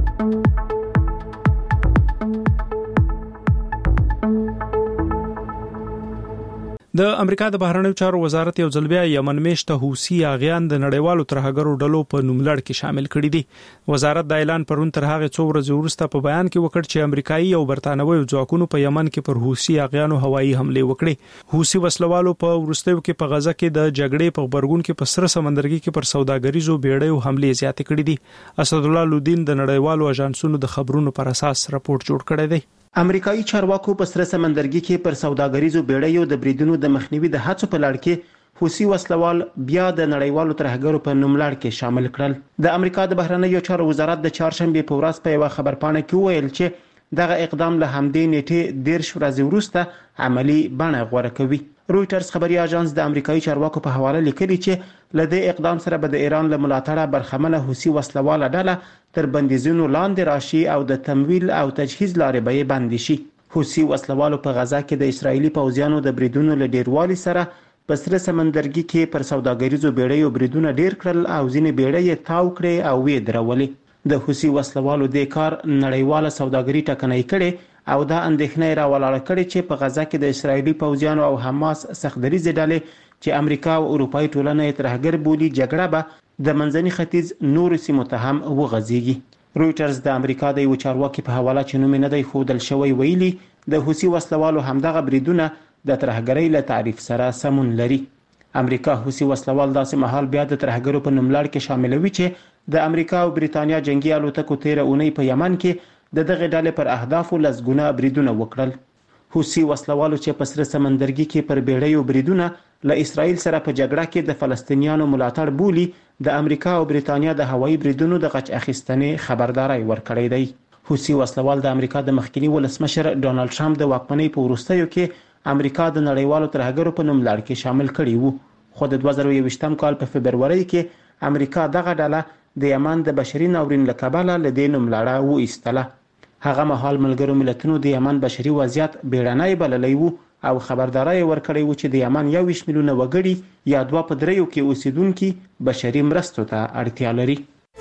S1: د امریکا د بهرنیو چارو وزارت یو ځل بیا یمن میشته حوثي اغیان د نړیوالو ترهګرو ډلو په نوملړ کې شامل کړي دي. وزارت د اعلان پرون تر هغه څو ورځې وروسته په بیان کې وکړ چې امریکایي او برتانوي ځواکونو په یمن کې پر حوثي اغیانو هوایي حمله وکړې. حوثي وسلوالو په ورستیو کې په غزه کې د جګړې په خبرګون کې په سره سمندرګي کې پر سوداګریزو بیړیو حمله زیاتې کړې دي. اسد الله لودین د نړیوالو اژانسونو د خبرونو پر اساس راپورټ جوړ کړی دی.
S5: امریکایي چارواکو په سره سمندرګي کې پر سوداګریزو بیړیو د بریدونو د مخنیوي د هڅو په لړ کې حوثي وسلوال بیا د نړیوالو ترهګرو په نوملړ کې شامل کړل. د امریکا د بهرنیو چارو وزارت د چهارشنبه په ورځ په یو خبرپاڼه کې ویل چې دغه اقدام له همدې نیټې دیرش ورځې وروسته عملی بڼه غوره کوي. رويټرز خبري اژانس د امریکایي چارواکو په حواله لیکلي چې لدې اقدام سره به د ایران له ملاتړه برخمنه حوثي وسلواله ډله تر بندیزونو لاندې راشي او د تمویل او تجهیز لارې به بندي شي. حوثي وسلوالو په غزا کې د اسرایلی پوځیانو د بریدونو له ډیروالي سره په سره سمندرګي کې پر سوداګریزو بیړیو بریدونه ډیر کړل او ځینې بیړۍ تاو کړې او وې درولې. د حوثي وسلوالو د کار نړیواله سوداګري ټکنۍ کړي او دا اندېښنه راولاړه کړي چې په غزا کې د اسرایلی پوځیانو او حماس سختدریزې ډلې چې امریکا او اروپאי ټولنه یې ترهګر بولي جګړه به د منځني ختیځ نور سیمو ته هم وغځيږي. رويټرز د امریکا د یو چارواکي په حواله چې نوم نه دی ښودل شوی ویلي د حوثي وسلوالو همدغه بریدونه د ترهګرۍ له تعریف سره سمون لري. امریکا حوثي وسلوال داسې مهال بیا د ترهګرو په نوملړ کې شاملوي چې د امریکا او بریتانیا جنگي الوتکو تیر اونۍ په یمن کې د دغه ډلې پر اهدافو لسګونه بریدونه وکړل. حوثي وسلوالو چې په سره سمندرګي کې پر بیړیو بریدونه له اسرائیل سره په جګړه کې د فلسطینیانو ملاتړ بولی د امریکا او بریتانیا د هوایي بریدونو د غچ اخیستنې خبرداري ورکړې دی. حوثي وسلوال د امریکا د مخکنی ولسمشر ډونالد ټرمپ د واکمنۍ په وروستیو کې امریکا د نړیوالو ترهګرو په نوملړ کې شامل کړي وو. خو د دوه زره یوویشتم کال په فبروري کې امریکا دغه ډله د یمن د بشري ناورین له کبله له دې نوملړه وایستله. هغه مهال ملګرو ملتونو د یمن بشري وضعیت بیړنی بللی وو او خبرداري ورکړی و چې د یمن یو ویشت میلیونه وګړي یا دوه په دریو کې اوسیدونکي بشري مرستو ته اړتیا لري.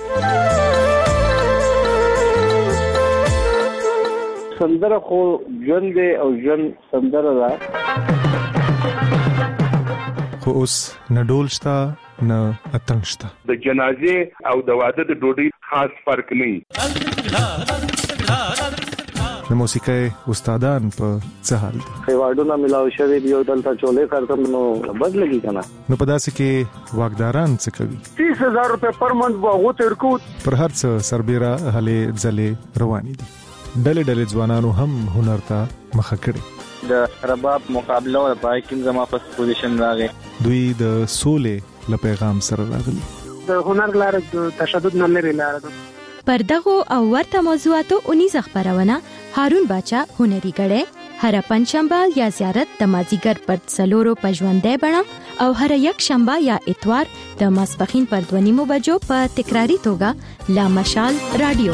S21: سندره خو ژوند او ژوند سندره ده،
S22: خو اوس نه ډول شته نه اتڼ شته.
S23: د جنازې او د واده د ډوډۍ خاص فرق نه.
S22: د موسیقۍ استادان په څه حال دي؟
S21: خیواډونه ملاو شوی دی او دلته چولې کارتم نو بد لګي کنه.
S22: نو په داسې کې واګداران څه کوي؟
S21: تیس هزار روپے پر منټ واغو تر کو
S22: پر هر څه سربېره هلې ځلې روانې دي. ډلې ډلې ځوانانو هم هنر ته مخه کړي.
S21: د رباب مقابله او پای کې زما په پوزیشن راغی.
S22: دوی د سولې له پیغام سره راغلي.
S21: د هنر لار د تشدد نه لري لار ده.
S20: پر دغه او ورته موضوعاتو اونیزه خبرونه هارون باچا هنري غړې هر پنځشنبه یا زیارت د مازیګر پر څلورو پښوندې بڼه او هر یک شنبه یا اتوار د ماسپخین پر دونیمو بجو په تکراری توګه لا مشال رادیو.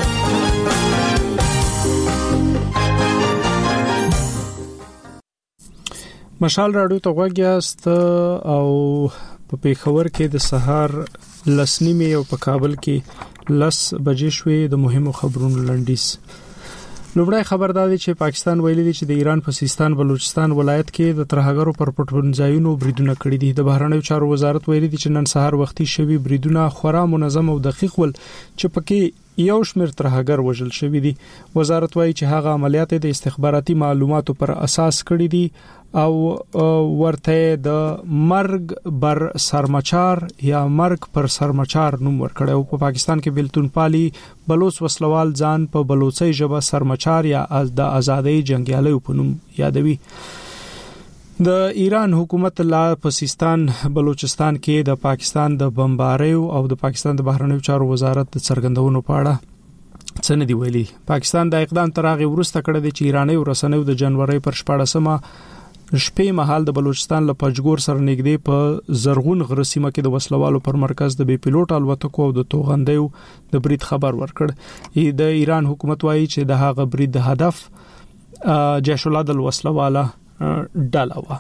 S1: مشال رادیو ته غوږیاست او په پیښور کې د سهار لسنیمه او په کابل کې لس بجې شوې. د مهمو خبرونو لنډیز. لومړی خبر دا دی چې پاکستان ویلي دی چې د ایران په سیستان بلوچستان ولایت کې د ترهګرو پر پټونځایونو بریدونه کړي دي. د بهرنیو چارو وزارت ویلي دی چې نن سهار وختي شوی بریدونه خورا منظم او دقیق ول چې پکې یو شمېر ترهګر وژل شوی دي. وزارت وایي چې هغه عملیات د استخباراتي معلوماتو پر اساس کړي دي او ورته د مرګ بر سرمچار یا مرګ پر سرمچار نوم ورکړی او په پاکستان کې بلتون پالي بلوچ وسلوال ځان په بلوچي ژبه سرمچار یا د آزادۍ جنگیالي په نوم یادوي. د ایران حکومت لا په سیستان بلوچستان کې د پاکستان د بمباریو او د پاکستان د بهرنیو چارو وزارت د څرګندونو په اړه څه نه دی ویلي. پاکستان د اقدام تر هغه وروسته کړی دی چې ایراني ورسنیو د جنوري پر شپاړسمه شپې مهال د بلوچستان له پنجګور سره نږدې په زرغون غره سیمه کې د وسلوالو پر مرکز د بي پيلوټ الوتکو او د توغندیو د برید خبر ورکړ. د ایران حکومت وایي چې د هغه برید د هدف جيش العدل وسلواله ډاله و.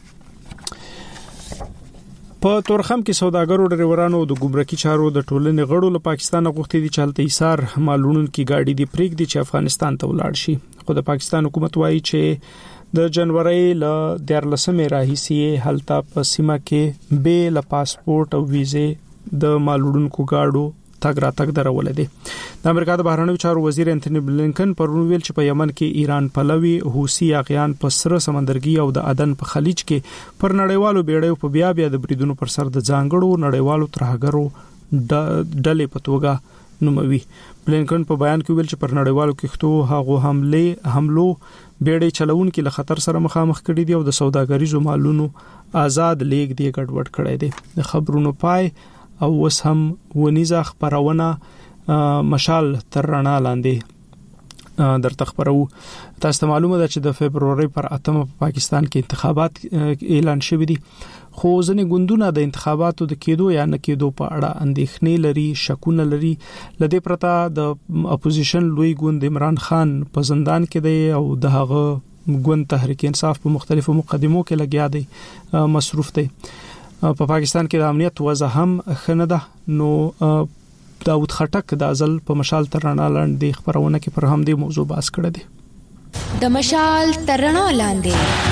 S1: په تورخم کې سوداګرو ډریورانو د ګمرکي چارو د ټولنې غړو له پاکستان غوښتي دي چې هلته ایثار مالونو کې گاډي دی پریک دي چې افغانستان ته ولاړ شي. خو د پاکستان حکومت وایي چې د جنوري ل دیارلسمه راهیسي هلته په سیمه کې به ل پاسپورت او ویزه د مالوړونکو گاډو تګ را تګ درول دي. د امریکا د بهرنیو چارو وزیر انټونی بلینکن پرون ویل چې په یمن کې ایران پلوي حوثي اغیان په سره سمندرګي او د عدن په خلیج کې پر نړیوالو بیړیو په بیا بیا د بریدونو پر سر د ځانګړو نړیوالو ترهګرو ډلې په توګه نوموي. بلینکن په بیان کې ویل چې پر نړیوالو کښتو هغه حمله حملو بیړۍ چلون کې له خطر سره مخامخ کړي دي او د سوداګریزو مالونو آزاد لیک دی ګډوډ کړي دي. د خبرونو پای او وس هم ونیزه خبرونه مشال تر رڼا لاندې در تخبرو. تاسو ته معلومه ده چې د فبرवरी پر اتمه په پاکستان کې انتخابات اعلان شوي دي خو ځنې ګوندونه د انتخاباتو د کېدو یا نه کېدو په اړه اندېښنې لري شکونه لري. لدې پرته د اپوزیشن لوی ګوند عمران خان په زندان کې دی او د هغه ګوند تحریک انصاف په مختلفو مقدمو کې لګیا دی مصروف دی. په پاکستان کې د امنیت وضع هم خنه ده نو داود خټک د ازل په مشال ترڼا لاندې خبرونه کې پر هم دې موضوع بحث کړی دی.
S20: د مشال ترڼا لاندې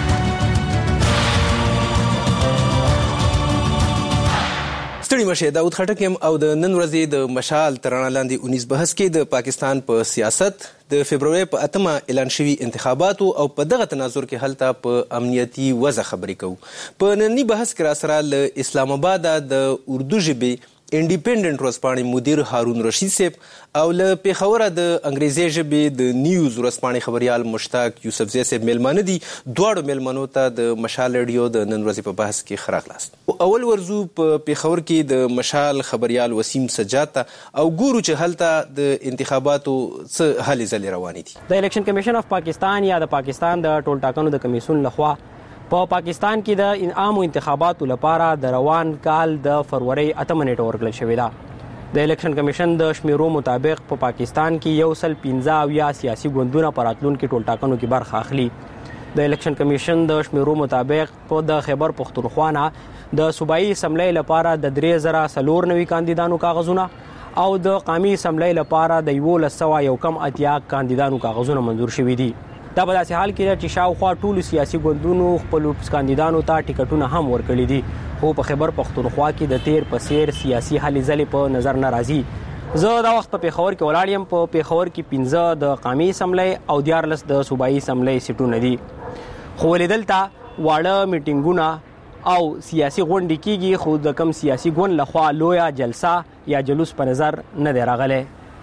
S2: ستړي مشه داود خټک او د نن ورځې د مشال ترڼا لاندې اونیس بحث کې د پاکستان په سیاست د فبرवरी په اتمه اعلان شوی انتخاباتو او په دغه تناظر کې هلته په امنیتي وضع خبرې کوو. په نننی بحث کې را سره له اسلام آباد د اردو ژبې انډیپندنت ورځپاڼې مدیر هارون رشید صاحب او له پیښور د انګریزي ژبې د نیوز ورځپاڼې خبريال مشتاق یوسفزی صاحب ملمانه دي. دواړو ملمنو ته د مشال رادیو د نن ورځې په بحث کې خراغلاست. اول ورزو په پیښور کې د مشال خبريال وسیم سجاد او ګورو چې هلته د انتخاباتو څه هلې ځلې روانې دي.
S3: د الیکشن کمیشن اف پاکستان یا د پاکستان د ټول ټاکنو د کمیسون لخوا په پاکستان کې د عامو انتخاباتو لپاره د روان کال د فروری اتمه نیټه ورکړل شوې ده. د الیکشن کمیشن د شمیرو مطابق په پا پاکستان کې یو سل پنځه اویا سیاسي ګوندونه په راتلونکي ټول ټاکنو کې برخه اخلي. د الیکشن کمیشن د شمیرو مطابق په د خیبر پختونخوا نه د صوبایي اسمبلی لپاره د درې زره څلور نوي کاندیدانو کاغذونه او د قومي اسمبلی لپاره د یولس سوه یو کم اتیا کاندیدانو کاغذونه منظور شوي دي. دا په داسې حال کې چې شاوخوا ټولو سیاسي ګوندونو خپلو کاندیدانو ته ټیکټونه هم ورکړي دي خو په خیبر پختونخوا کې د تیر په څیر سیاسي هلې ځلې په نظر نه راځي. زه دا وخت په پیښور کې ولاړ یم. په پیښور کې پنځه د قومي اسمبلی او دیارلس د صوبایي اسمبلی سیټونه دي خو دلته واړه میټینګونه او سیاسي غونډې کېږي خو د کم سیاسي ګوند لخوا لویه جلسه یا جلوس په نظر نه دی راغلی.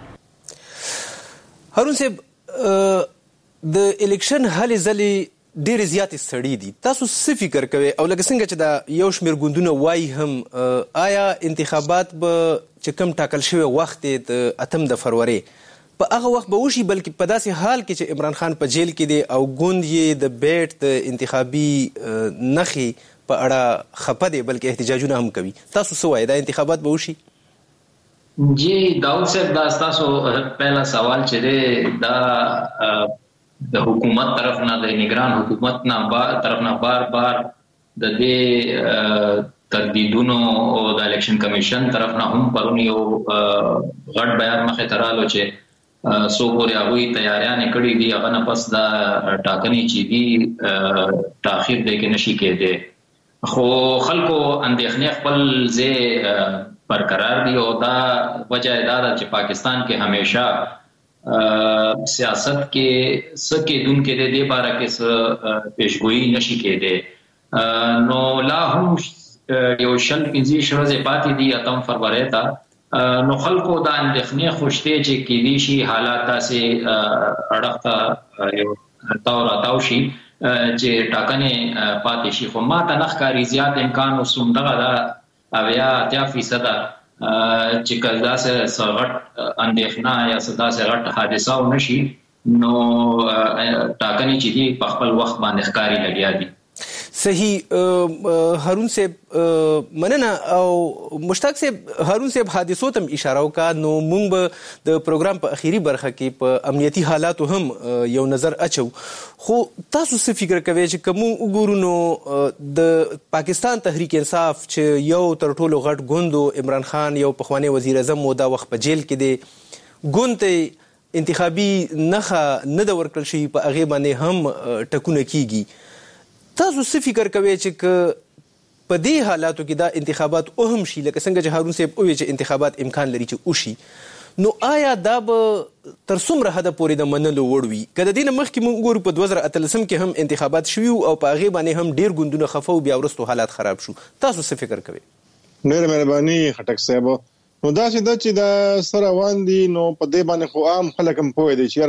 S2: هارون صاحب د الیکشن هلې ځلې ډېرې زیاتې سړې دي. تاسو څه فکر کوئ او لکه څنګه چې دا یو شمېر ګوندونه وایي هم آیا انتخابات به چې کوم ټاکل شوی وخت دی د اتم د فروری په هغه وخت به وشي بلکې په داسې حال کې چې عمران خان په جیل کې دی او ګوند یې د بیټ د انتخابي نښې په اړه خفه دی بلکې احتجاجونه هم کوي. تاسو څه وایي دا انتخابات به وشي؟
S4: جی داود صاحب دا تاسو پهلا سوال چې دی دا د حکومت طرف نه د نگران حکومت نه بار طرف نه بار بار د دې تردیدونو او د الیکشن کمیشن طرف نه هم پرونی یو غټ بیان مخه ترالو چې سو پورې هغه تیاریاں کړې دي هغه نه پس دا ټاکنې چې دي تاخير دې کې نشي کېده خو خلکو اندېښنې خپل ځای برقرار دي او دا وجہ دا چې پاکستان کې همیشه سیاست کې سکه دن کې د دې باره کې پیشګوئی نشي کېده نو لا هم یو شل پنځه شورزه پاتې دي اتم فروری ته نو خلکو دا اندېښنې خوشته چې کې دي شي حالات داسې اړخته یو تاو راتاو شي چې ټاکنې پاتې شي خو ما ته نخکاری زیات امکان وسوم دغه دا اویا اتیا فیصد چې کله داسې سغټ اندېښنه یا داسې غټ حادثه ونشي نو ټاکنې چې دي په خپل وخت باندې ښکاری لګیا دي.
S2: صحیح هارون صاحب مننه او مشتاق صاحب هارون صاحب حادثو ته اشاره وکړه نو موږ به د پروګرام په اخیری برخه کې په امنیتي حالاتو هم یو نظر اچو خو تاسو څه فکر کوئ چې کوم وګورو نو د پاکستان تحریک انصاف چې یو تر ټولو غټ ګوندو عمران خان یو پخوانی وزیر اعظم مو دا وخت په جیل کې دی ګوند ته انتخابي نخه نه د ورکړل شي په هغه باندې هم ټکونه کیږي تاسو څه فکر کوئ چې په دې حالاتو کې دا انتخابات اوهم شي لکه څنګه چې هارون صاحب وویل چې انتخابات امکان لري چې وشي نو آیا دا به تر څومره حده پورې د منلو وړ وي که د دې نه مخکې موږ ګورو په دوه زره اتلسم کې هم انتخابات شوي او په هغې باندې هم ډېر ګوندونه خفه و بیا وروستو حالات خراب شو تاسو څه فکر کوئ؟
S6: ډېره مهرباني خټک صاحب نو داسې ده چې دا څه روان دي نو په دې باندې خو عام خلک هم پوه دي چې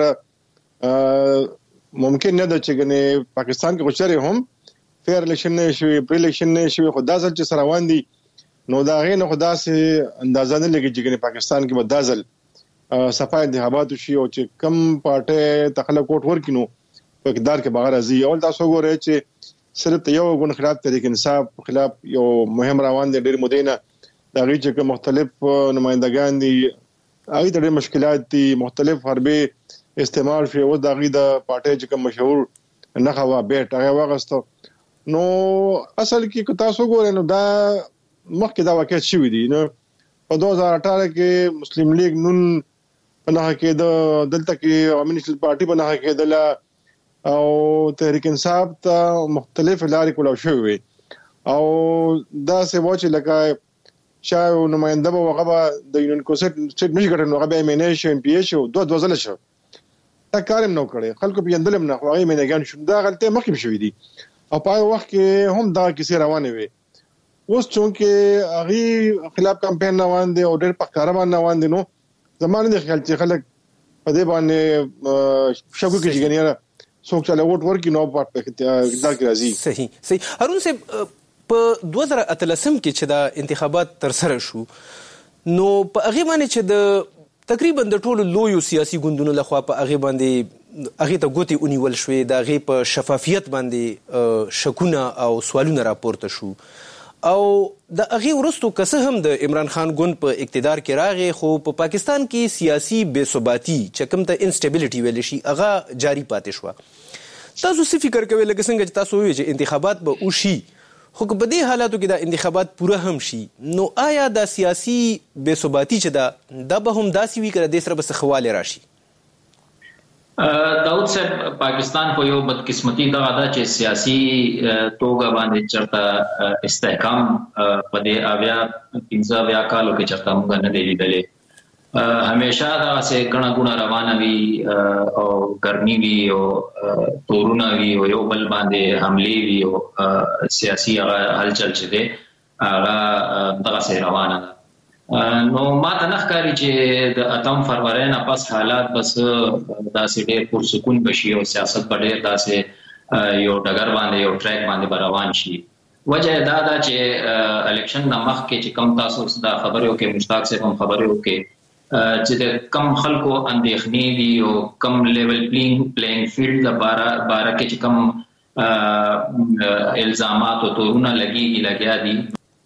S6: یاره ممکن نه ده چې ګنې پاکستان کې خو چرې هم فیر الیکشن نه شوي پری الیکشن نه شوي خو دا ځل چې سره روان دي نو دا هغې نه خو داسې اندازه نه لګي چې ګنې پاکستان کې به دا ځل صفا انتخابات وشي او چې کم پارټۍ ته خلک ووټ ورکړي نو په اقتدار کې به هغه راځي. اول تاسو وګورئ چې صرف د یو ګوند خلاف تحریک انصاف خلاف یو مهم روان دی ډېرې مودې نه د هغې چې کوم مختلف نمایندګان دي هغې ته ډېر مشکلات دي مختلف حربې استعمال شوي اوس د هغې د پارټۍ چې کوم مشهور نښه وه بیټ هغه یې واخیسته نو اصل کې که تاسو وګورئ نو دا مخکې دا واقعیت شوي دي نو په دوه زره اټھارہ کې مسلم لیگ نون په نښه کېده دلته کې عوامي نیشنل پارټي په نښه کېدله او تحریک انصاف ته مختلف لارې کولاو شوې وي او داسې و چې لکه چا یو نماینده به هغه به د یونین کوسټ سټیټ نشي ګټلی نو هغه بیا ایم این اے شو ایم پی اے شو دوه دوه ځله شو دا کار هم نه کړی خلکو پېژندل هم نه خو هغې مینهګان شو دا غلطۍ مخکې هم شوي دي او په هغه وخت کې هم دا کیسې روانې وي اوس چونکې هغې خلاف کمپین روان دی او ډېر په ښکاره باندې روان دی نو زما نه دی خیال چې خلک په دې باندې شک وکړي چې ګنې یاره څوک چاله ووټ ورکړي نو په اقتدار کې راځي.
S2: صحیح صحیح هارون صاحب په دوه زره اتلسم کې چې دا انتخابات ترسره شو نو په هغې باندې چې د تقریبا د ټولو لویو سیاسي ګوندونو لخوا په هغې باندې هغې ته ګوتې ونیول شوې د هغې په شفافیت باندې شکونه او سوالونه راپورته شو او د هغې وروستو که څه هم د عمران خان ګوند په اقتدار کې راغی خو په پاکستان کې سیاسي بې ثباتي چې کوم ته انسټیبلیټي ویلی شي هغه جاري پاتې شوه. تاسو څه فکر کوئ لکه څنګه چې تاسو وویل چې انتخابات به وشي خو که په دې حالاتو کې دا انتخابات پوره هم شي نو آیا دا سیاسي بې ثباتي چې ده دا به هم داسې وي که د دې سره به څه ښه والی راشي؟
S4: داود صاحب پاکستان په یو بدقسمتي دغه ده چې سیاسي توګه باندې چېرته استحکام په دې اویا پنځه اویا کالو کې چېرته موږ نه دی لیدلی همیشه دغسې ګڼه ګوڼه روانه وي او ګرمي وي او تورونه وي او یو بل باندې حملې وي او سیاسي هغه هلچل چې دی هغه دغسې روانه ده نو ما ته نه ښکاري چې د اتم فروری نه پس حالات بس داسې ډېر پرسکون بشي او سیاست به ډېر داسې یو ډګر باندې یو ټریک باندې به روان شي. وجه دا ده چې الیکشن نه مخکې چې کم تاسو دا خبرې وکړې مشتاق صاحب هم خبرې وکړې چې د کم خلکو اندېښنې دي او کم لیول پلینګ فیلډ د باره کې چې کم الزامات او تورونه لګېږي لګیا دي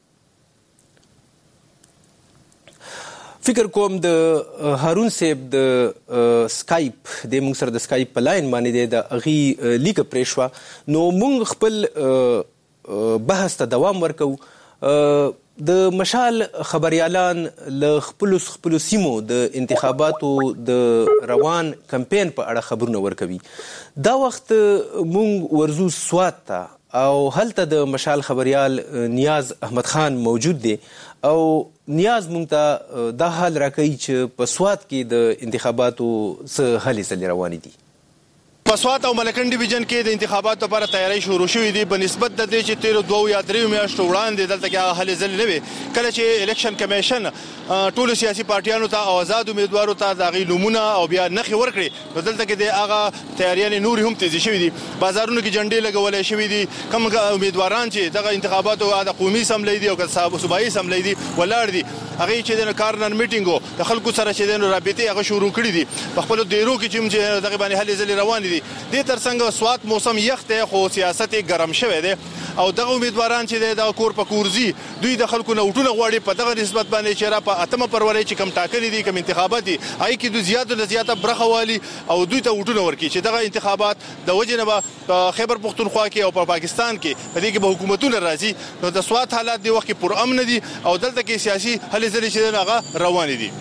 S2: فکر کوم د هارون صاحب د سکایپ د موږ سره د سکایپ په لاین باندې دی د هغې لیکه پرې شوه نو موږ خپل بحث ته دوام ورکوو د مشال خبريالان له خپل خپل سیمو د انتخاباتو د روان کمپاین په اړه خبرونه ورکوي. دا وخت مونږ ورزو سوات ته او هلته د مشال خبريال نیاز احمد خان موجود دی او نیاز مونږ ته دا حال راکوي چې په سوات کې د انتخاباتو څه هلې ځلې روانې دي.
S7: په سوات او ملکن ډیویژن کې د انتخاباتو لپاره تیاری شروع شوې دي په نسبت د دې چې تیر دوه یا درې میاشتو وړاندې دلته کې هلې ځلې نه وي کله چې الیکشن کمیشن ټولو سیاسي پارټیانو ته او آزاد امیدوارو ته د هغې نومونه او بیا نښې ورکړې نو دلته کې د هغه تیاریانې نورې هم تیزې شوي دي. بازارونو کې جنډې لګولی شوي دي. کوم امیدواران چې دغه انتخاباتو د قومي اسمبلی دي او که صوبایي اسمبلی دي ولاړ دي هغې چې د کارنر میټینګ د خلکو سره چې د رابطې هغه شروع کړي دي په خپلو دیرو کې چې دغې باندې هلې ځلې روانې دي. دې ترڅنګ سوات موسم یخ دی خو سیاست ګرم شوی دی او دغه امیدواران چې د کور په کورزي دوی د خلکو نه وټونه غواړي په دغه نسبت باندې چې را په اتمه پرورۍ چې کم ټاکنې دي کم انتخابات دي هغې کې دوی زیاتو نه زیاته برخه والي او دوی ته وټونه ورکړي چې دغه انتخابات د وجې نه به په خیبر پښتونخوا کې او په پاکستان کې په دې کې به حکومتونه راځي نو د سوات حالات دې وخت کې پرامن دي او دلته کې سیاسي هلې ځلې چې هغه روانې دي.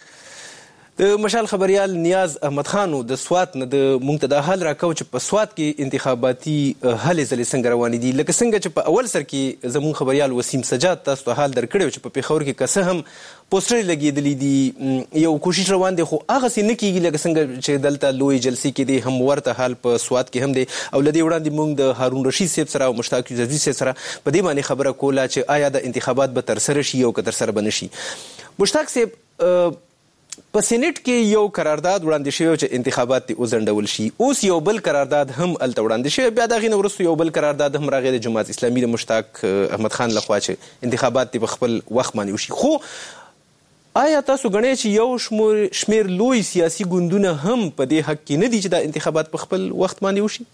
S2: د مشال خبريال نیاز احمد خانو د سوات نه د مونږ ته دا حال راکاو چې په سوات کې انتخاباتي هلې ځلې څنګه روانې دي لکه څنګه چې په اول سر کې زموږ خبريال وسیم سجاد تاسو ته حال درکړی چې په پېښور کې که څه هم پوسټرې لګېدلي دي یو کوشش روان دی خو هغسې نه کېږي لکه څنګه چې دلته لوی جلسې کې دی هم ورته حال په سوات کې هم دی او له دې وړاندې مونږ د هارون رشید صاحب سره او مشتاق یوسفزي صاحب سره په دې باندې خبره کوله چې آیا د انتخابات به ترسره شي او که ترسره به نه شي. مشتاق صاحب په سینټ کې یو قرارداد وړاندې شوی چې انتخابات دې وځنډول شي اوس یو بل قرارداد هم هلته وړاندې شوی بیا د هغې نه وروسته یو بل قرارداد هم راغی د جماعت اسلامي د مشتاق احمد خان لخوا چې انتخابات دې په خپل وخت باندې وشي. خو آیا تاسو ګڼئ چې یو شمېر لوی سیاسي ګوندونه هم په دې حق کې نه دي چې دا انتخابات په خپل وخت باندې وشي؟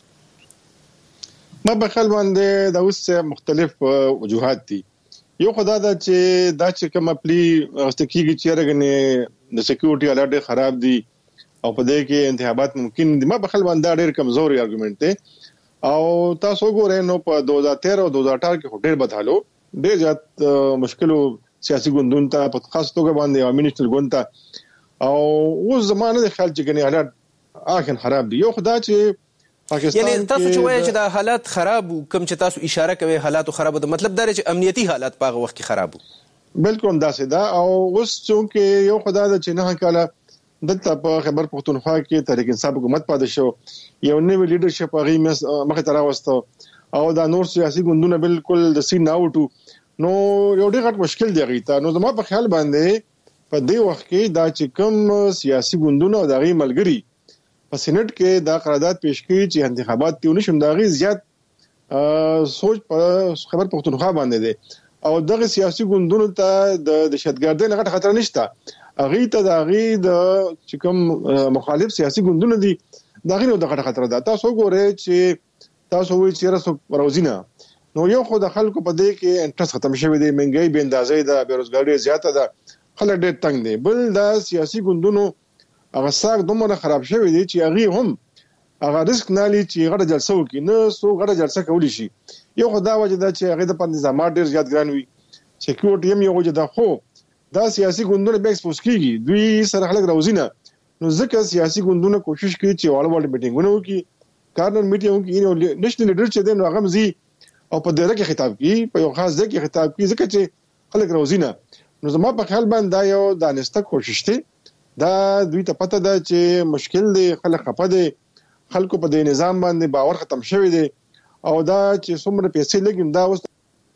S6: ما په خیال باندې دا اوس مختلف وجوهات دي. یو خدا دا چې دا چې کوم خپلې غوښتل کېږي چې یاره د سکیورټي حالات ډېر خراب دي او په دې کې انتخابات ممکن دي. ما په خیال باندې دا ډېر کمزوري ارګومنټ دی او تاسو ګورئ نو په دو هزار تیرہ او دو هزار اٹھارہ کې ډېر بد حالو ډېر زیات مشکلو سیاسي ګوندونو ته په خاص توګه باندې عوامي نېشنل ګوند ته او اوس زمانه د خیال چې ګنې حالات آخر خراب دي. یو خدا چې
S2: یعنی تاسو چې وایئ چې دا حالات خراب وو کوم چې تاسو اشاره کوئ حالاتو خراب د مطلب دا چې امنیتي حالات په هغه وخت کې خراب وو.
S6: بالکل داسې ده او اوس چونکې یو خدا ده چې نه کاله دلته په خیبر پښتونخوا کې تحریک انصاف حکومت پاتې شو یو نوی لیډرشپ هغې مخې ته راوسته او دا نور سیاسي ګوندونه بالکل د سین نه اوټو نو یو ډېر غټ مشکل دی هغې ته. نو زما په خیال باندې په دې وخت کې دا چې کوم سیاسي ګوندونه او د هغې ملګري په سینټ کې دا قرارداد پیش کړي چې انتخابات دې ونه شي د هغې زیات سوچ په خیبر پښتونخوا باندې دی او دغه سیاسي ګوندونو ته د دهشتګردۍ نه غټ خطر نشته. هغې ته د هغې د چې کوم مخالف سیاسي ګوندونه دي د هغې نه د غټ خطر ده. تاسو وګورئ چې تاسو وایئ چې یاره څوک راوځي نه نو یو خو د خلکو په دې کې انټرست ختم شوی دی مهنګۍ بې اندازې ده بېروزګاري زیاته ده خلک ډېر تنګ دی. بل دا سیاسي ګوندونو هغه ساک دومره خراب شوی دی چې هغې هم هغه ریسک نه لي چې غټه جلسه وکړي نه څو غټه جلسه کولی شي. یو خو دا وجه ده چې هغې دپاره نظامات ډېر زیات ګران وي سکیورټي هم یو وجه ده خو دا سیاسي ګوندونه بیا ایکسپوز کېږي دوی سره خلک راوځي نه نو ځکه سیاسي ګوندونه کوشش کوي چې واړه واړه میټینګونه وکړي کارنر میټینګ وکړي یو نېشنل لیډر چې دی نو هغه هم ځي او په دیره کې خطاب کوي په یو خاص ځای کې خطاب کوي ځکه چې خلک راوځي نه نو زما په خیال باندې دا یو دانسته کوشش دی دا دوی ته پته ده چې مشکل دی خلک خفه دی خلکو په دې نظام باندې باور ختم شوی دی او دا چې څومره پیسې لګي دا اوس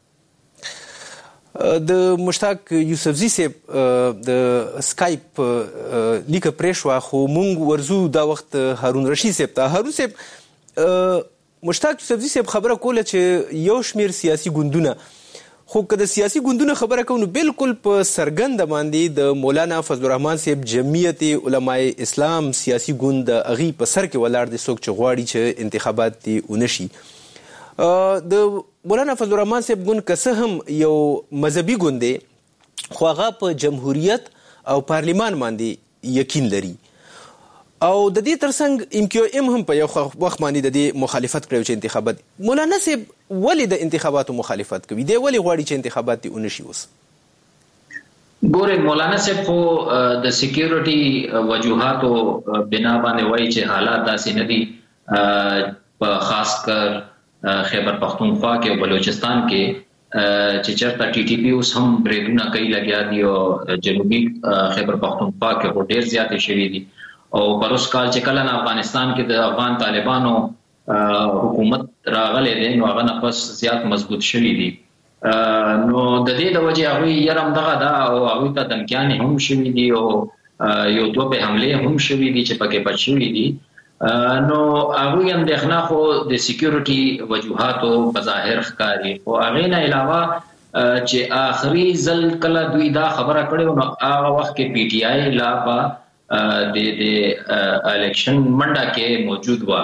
S2: د مشتاق یوسفزي صاحب د سکایپ لیکه پرېښوه خو مونږ ورځو دا وخت هارون رشید صاحب ته. هارون صاحب مشتاق یوسفزي صاحب خبره کوله چې یو شمېر سیاسي ګوندونه خو که د سیاسي ګوندونه خبره کوو نو بالکل په څرګنده باندې د مولانا فضل الرحمن صاحب جمعیت علماء اسلام سیاسي ګوند د هغې په سر کې ولاړ دی څوک چې غواړي چې انتخابات دې ونه شي. د مولانا فضل الرحمن صاحب ګوند که څه هم یو مذهبي ګوند دی خو هغه په جمهوریت او پارلیمان باندې یقین لري او د دې ترڅنګ ام کیو ام هم په یو وخت باندې د دې مخالفت کړو چې انتخابات مولانا صاحب ولې د انتخاباتو مخالفت کوي دی ولې غواړي چې انتخابات دي ونشي اوس
S4: ګوره مولانا صاحب خو د سکیورټي وجوهاتو بنا باندې وایي چې حالات داسې نه دي په خاص کر خیبر پختونخوا کې او بلوچستان کې چې چرته ټي ټي پی اوس هم بریدونه کوي لګیا دي او جنوبي خیبر پختونخوا کې ډېر زیاتې شوي دي او پروس کال چې کله افغانستان کې د افغان طالبانو حکومت راغلی دی نو هغه نه پس زیات مضبوط شوي دي نو د دې د وجې هغوی یرم دغه ده او هغوی ته دمکیانې هم شوي دي او یو دوه په حملې هم شوي دي چې پکې پټ شوي دي نو هغوی اندېښنه خو د سکیورټي وجوهاتو په ظاهر ښکاري خو هغې نه علاوه چې آخري ځل کله دوی دا خبره کړې نو هغه وخت کې پی ټي آی لا په د د الیکشن منډه کې موجود و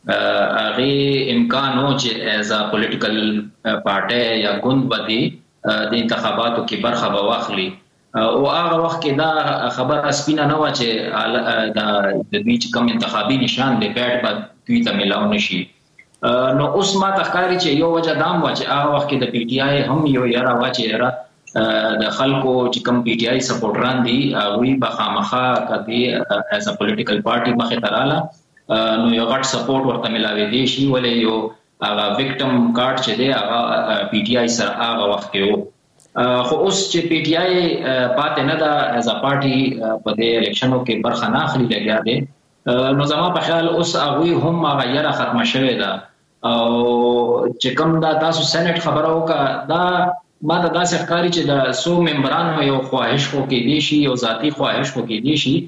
S4: هغې امکان و چې ایز ا پولیټیکل پارټۍ یا ګوند به دي د انتخاباتو کې برخه به واخلي او هغه وخت کې دا خبره سپینه نه وه چې د دوی چې کوم انتخابي نشان دی بیټ به دوی ته میلاو نشي نو اوس ما ته ښکاري چې یو وجه دا هم وه چې هغه وخت کې د پی ټي آی هم یو یره وه چې یره د خلکو چې کوم پی ټي آی سپورټران دي هغوی به خامخا که دی ایز ا پولیټیکل پارټي مخې ته راله نو یو غټ سپورټ ورته ملاوېدی شي ولې یو هغه وکټم کارت چې دی هغه پی ټي آی سره هغه وخت کې و خو اوس چې پی ټي آی پاتې نه ده ایز ا پارټي په دې الیکشنو کې برخه نه اخلي لګیا دی نو زما په خیال اوس هغوی هم هغه یره ختمه شوې ده او چې کوم دا تاسو سینټ خبره وکړه دا ما ته داسې ښکاري چې د څو ممبرانو یو خواهش خو کېدی شي یو ذاتي خواهش خو کېدی شي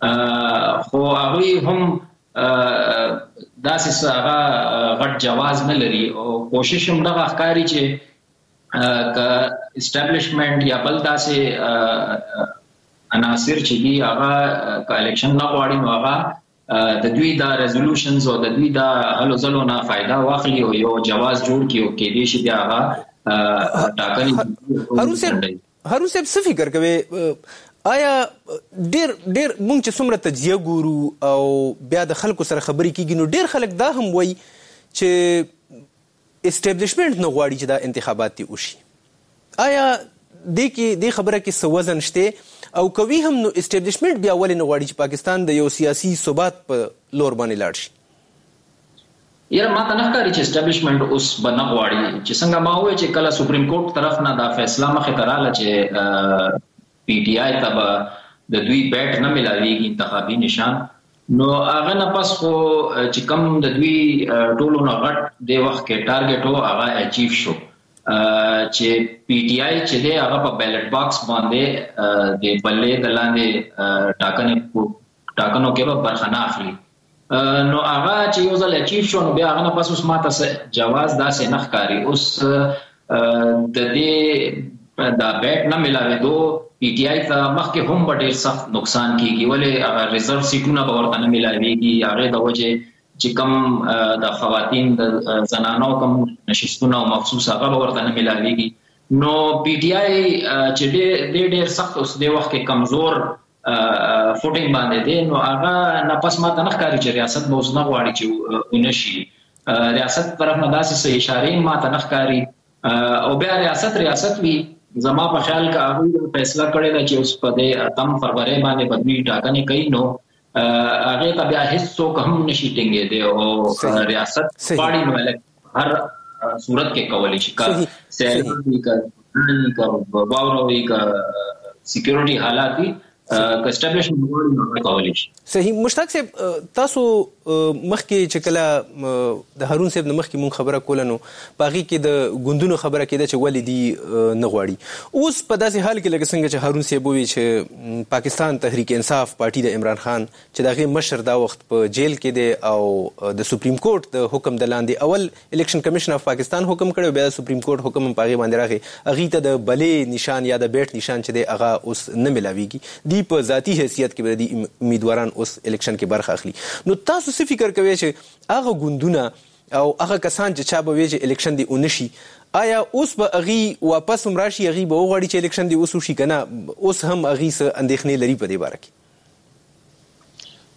S4: خو هغوی هم داسې هغه غټ جواز نه لري او کوشش هم دغه ښکاري چې که اسټابلیشمنټ یا بل داسې عناصر چې دي هغه که الیکشن نه غواړي نو هغه د دوی دا ریزولوشنز او د دوی دا هلو ځلو نه فایده واخلي او یو جواز جوړ کړي او کېدی شي بیا هغه ټاکنې
S2: هارون صاحب هارون صاحب څه فکر کوي آیا ډیر ډیر مونږ چې څومره تجزیه ګورو او بیا د خلکو سره خبرې کیږي نو ډیر خلک دا هم وایي چې اسټابلیشمنټ نه غواړي چې دا انتخابات دي وشي آیا دې کې دې خبره کې څه وزن شته او کوي هم نو اسټابلیشمنټ بیا ولې نه غواړي چې پاکستان د یو سیاسي ثبات په لور باندې لاړ شي
S4: یاره ما ته نه ښکاري چې اسټابلیشمنټ اوس به نه غواړي چې څنګه ما وویل چې کله سپریم کورټ طرف نه دا فیصله مخې ته راغله چې پی ټي آی ته به د دوی بیټ نه میلاویږي انتخابي نشان نو هغه نه پس خو چې کوم د دوی ټولو نه غټ د وخت کې ټارګټ و هغه اچیو شو چې پی ټي آی چې دی هغه په بیلټ باکس باندې د بلې د لاندې ټاکنې ټاکنو کې به برخه نه اخلي نو هغه چې یو ځل اچیو شو نو بیا هغه نه پس اوس ماته جواز داسې نه ښکاري اوس د دې دا بیټ نه میلاوېدو پی ټي آی ته مخکې هم به ډېر سخت نقصان کېږي ولې هغه ریزرو سیټونه به ورته نه میلاوېږي هغې د وجې چې کوم د خواتین د زنانو کوم نشستونه او مخصوص هغه به ورته نه میلاوېږي نو پی ټي آی چې ډېر ډېر سخت اوس دې وخت کې کمزور فوټینګ باندې دی نو هغه نه پس ماته نه ښکاري چې ریاست به اوس نه غواړي چې ونشي ریاست طرف نه داسې څه اشارې ماته نه ښکاري او بیا ریاست ریاست وي زما په خیال که هغوی فیصله کړې ده چې اوس په دې اتم فروری باندې به دوی ټاکنې کوي نو هغې ته بیا هېڅ څوک هم نشي ټینګېدی او ریاست غواړي نو هر صورت کې کولی شي که سیلاب وي که که واوره وي که سکیورټي حالات وي که اسټابلیشمنټ غواړي نو کولی شي
S2: صحیح مشتاق صاحب تاسو مخکې چې کله د هارون صاحب نه مخکې مونږ خبره کوله نو په هغې کې د ګوندونو خبره کېده چې ولې دي نه غواړي اوس په داسې حال کې لکه څنګه چې هارون صاحب وویل چې پاکستان تحریک انصاف پارټي د عمران خان چې د هغې مشر دا وخت په جیل کې دی او د سپریم کورټ د حکم د لاندې اول الیکشن کمیشن اف پاکستان حکم کړی بیا د سپریم کورټ حکم هم په هغې باندې راغی هغې ته د بلې نشان یا د بیټ نشان چې دی هغه اوس نه میلاویږي دی په ذاتي حیثیت کې به د امیدواران اوس الیکشن کې برخه اخلي نو تاسو څه فکر کوئ چې هغه ګوندونه او هغه کسان چې چا به وایي چې الیکشن دې ونشي آیا اوس به هغې واپس هم راشي هغې به وغواړي چې الیکشن دې اوس وشي که نه اوس هم هغې څه اندېښنې لري په دې باره کې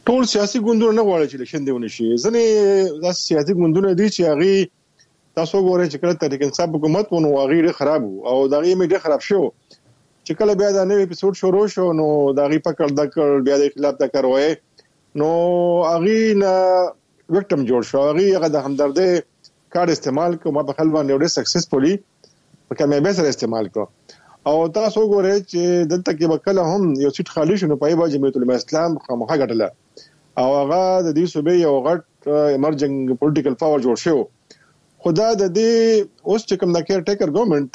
S6: ټول سیاسي ګوندونه نه غواړي چې الیکشن دی ونشي. ځنې دا سیاسي ګوندونه دي چې هغه تاسو ګورئ چې کله تحریک انصاف حکومت ونه هغه خراب او دا غي میډیا خراب شو چې کله بیا دا نوې اپیسوډ شروع شو نو دا غي پکړ د کړ بیا د خلاف د کاروي نو هغه نه وکټم جوړ شو. هغه هغه د همدردی کار استعمال کو ما په خپل باندې ډېر سکسسفولي په کامیابی سره استعمال کو او تاسو ګورئ چې دلته کې وکړه هم یو سیټ خالی شو نو پای با جمعیت العلماء اسلام خامخا غټله او هغه د دې صوبې یو غټ ایمرجنګ پولیټیکل پاور جوړ شو. خدا د دې اوس چې کوم د کېر ټیکر ګورنمنت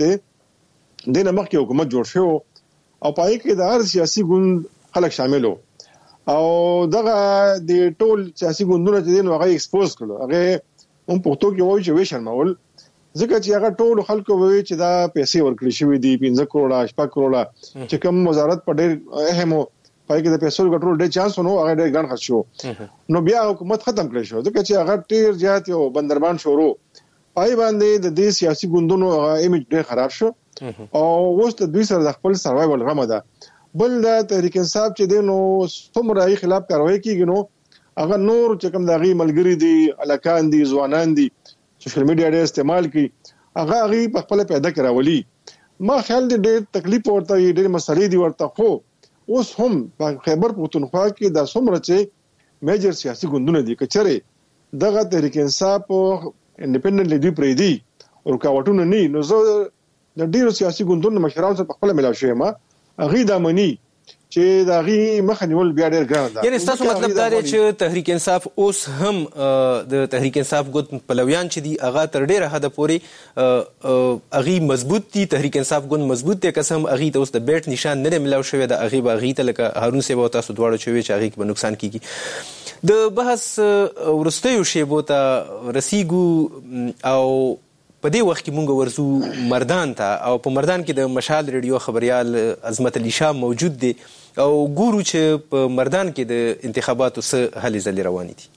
S6: ته د نمخ کې حکومت جوړ شو او پای کې د هر سیاسي ګوند خلک شامل او دغه د ټول سیاسي ګوندونو چې نو هغه ایکسپوز کړو. هغه هم پښتو کې وایي چې وشرمول ځکه چې هغه ټول خلکو وایي چې دا پیسې ورکړي شوې دي پنځه کروڑه شپږ کروڑه چې کوم وزارت په ډېر اهمو پای کې د پیسو ګټلو ډېر چانس نو هغه ډېر ګڼ خرچ شو نو بیا حکومت ختم کړی شو ځکه چې هغه ډېر زیات یو بندربان شروع پای باندې د دې سیاسي ګوندونو ایمیج ډېر خراب شو او اوس د دوی سره د خپل سروایول غمه ده. بل د تحریک انصاف چې د نو څومره یې خلاف کاروي کیږي نو هغه نور چې کوم د غي ملګری دي الکان دي ځوانان دي سوشل میډیا ډېر استعمال کوي هغه غي په خپل پیدا کراولي. ما خیال دې ډېر تکلیف ورته ډېر مسلې دي ورته خو اوس هم په خیبر پختونخوا کې د څومره چې میجر سیاسي ګوندونه دي کچره دغه تحریک انصاف انډیپندنټلی دی پرې دي رکاوټونه نه نو زه د ډیرو سیاسي ګوندونو مشرانو سره په خپل ملاو شوم هغه د منی چې دا غي مخنیول بیا ډیر ګران ده.
S2: یعنی تاسو مطلب دا دی چې تحریک انصاف اوس هم د تحریک انصاف ګوند پلویان چې دي هغه تر ډیره حد پورې هغه مضبوط دي تحریک انصاف ګوند مضبوط دي قسم هغه ته اوس د بیٹ نشان نه ملاو شوی د هغه باغی ته لکه هارون سیب او تاسو دواړو چې وی چې هغه به نقصان کیږي. د بحث ورستیو شیبو ته رسیګو او په دې وخت کې مونږ ورزو مردان ته او په مردان کې د مشال ریډیو خبريال عظمت علي شاه موجود دي او ګورو چې په مردان کې د انتخاباتو څه هلې ځلې روانې دي.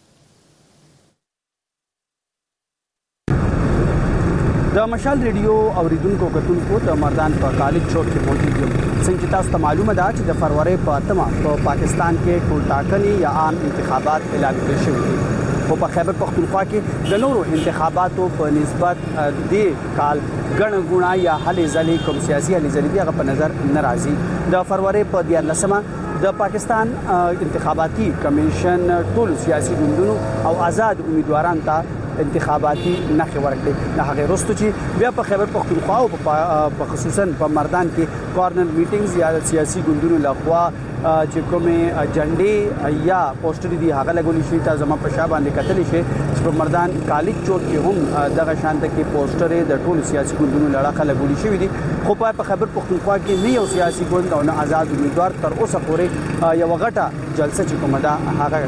S10: د مشال ریډیو اوریدونکو کتونکو د مردان په کالج چوک کې موجود یم. څنګه تاسو ته معلومه ده چې د فروری په اتمه په پاکستان کې ټول ټاکنې یا عام انتخابات اعلان کړل شوي دي خو په خیبر پختونخوا کې د نورو انتخاباتو په نسبت د کال ګڼ ګوڼه یا هلې ځلې کوم سیاسي هلې ځلې دي هغه په نظر نه راځي. د فروری په دیارلسمه د پاکستان انتخاباتي کمیشن ټول سیاسي ګوندونو او آزاد امیدواران ته انتخاباتي نخې ورکړي. نه هغه وروسته چې بیا په خیبر پختونخوا او په خصوصا په مردان کې کارنر میټینګز یا سیاسي ګوندونو لخوا چې کومه جنډې یا پوسټر دي هغه لګولې شي تاسو ما په شابه باندې کتلی شي چې په مردان کالج چوک کې هم دغه شانته کې پوسټر د ټولو سیاسي ګوندونو لړاخه لګولې شي دي خو په خیبر پختونخوا کې نه یو سیاسي ګوند او نه آزاد امیدوار تر اوسه پورې یو غټه جلسه چې کومه ده هغه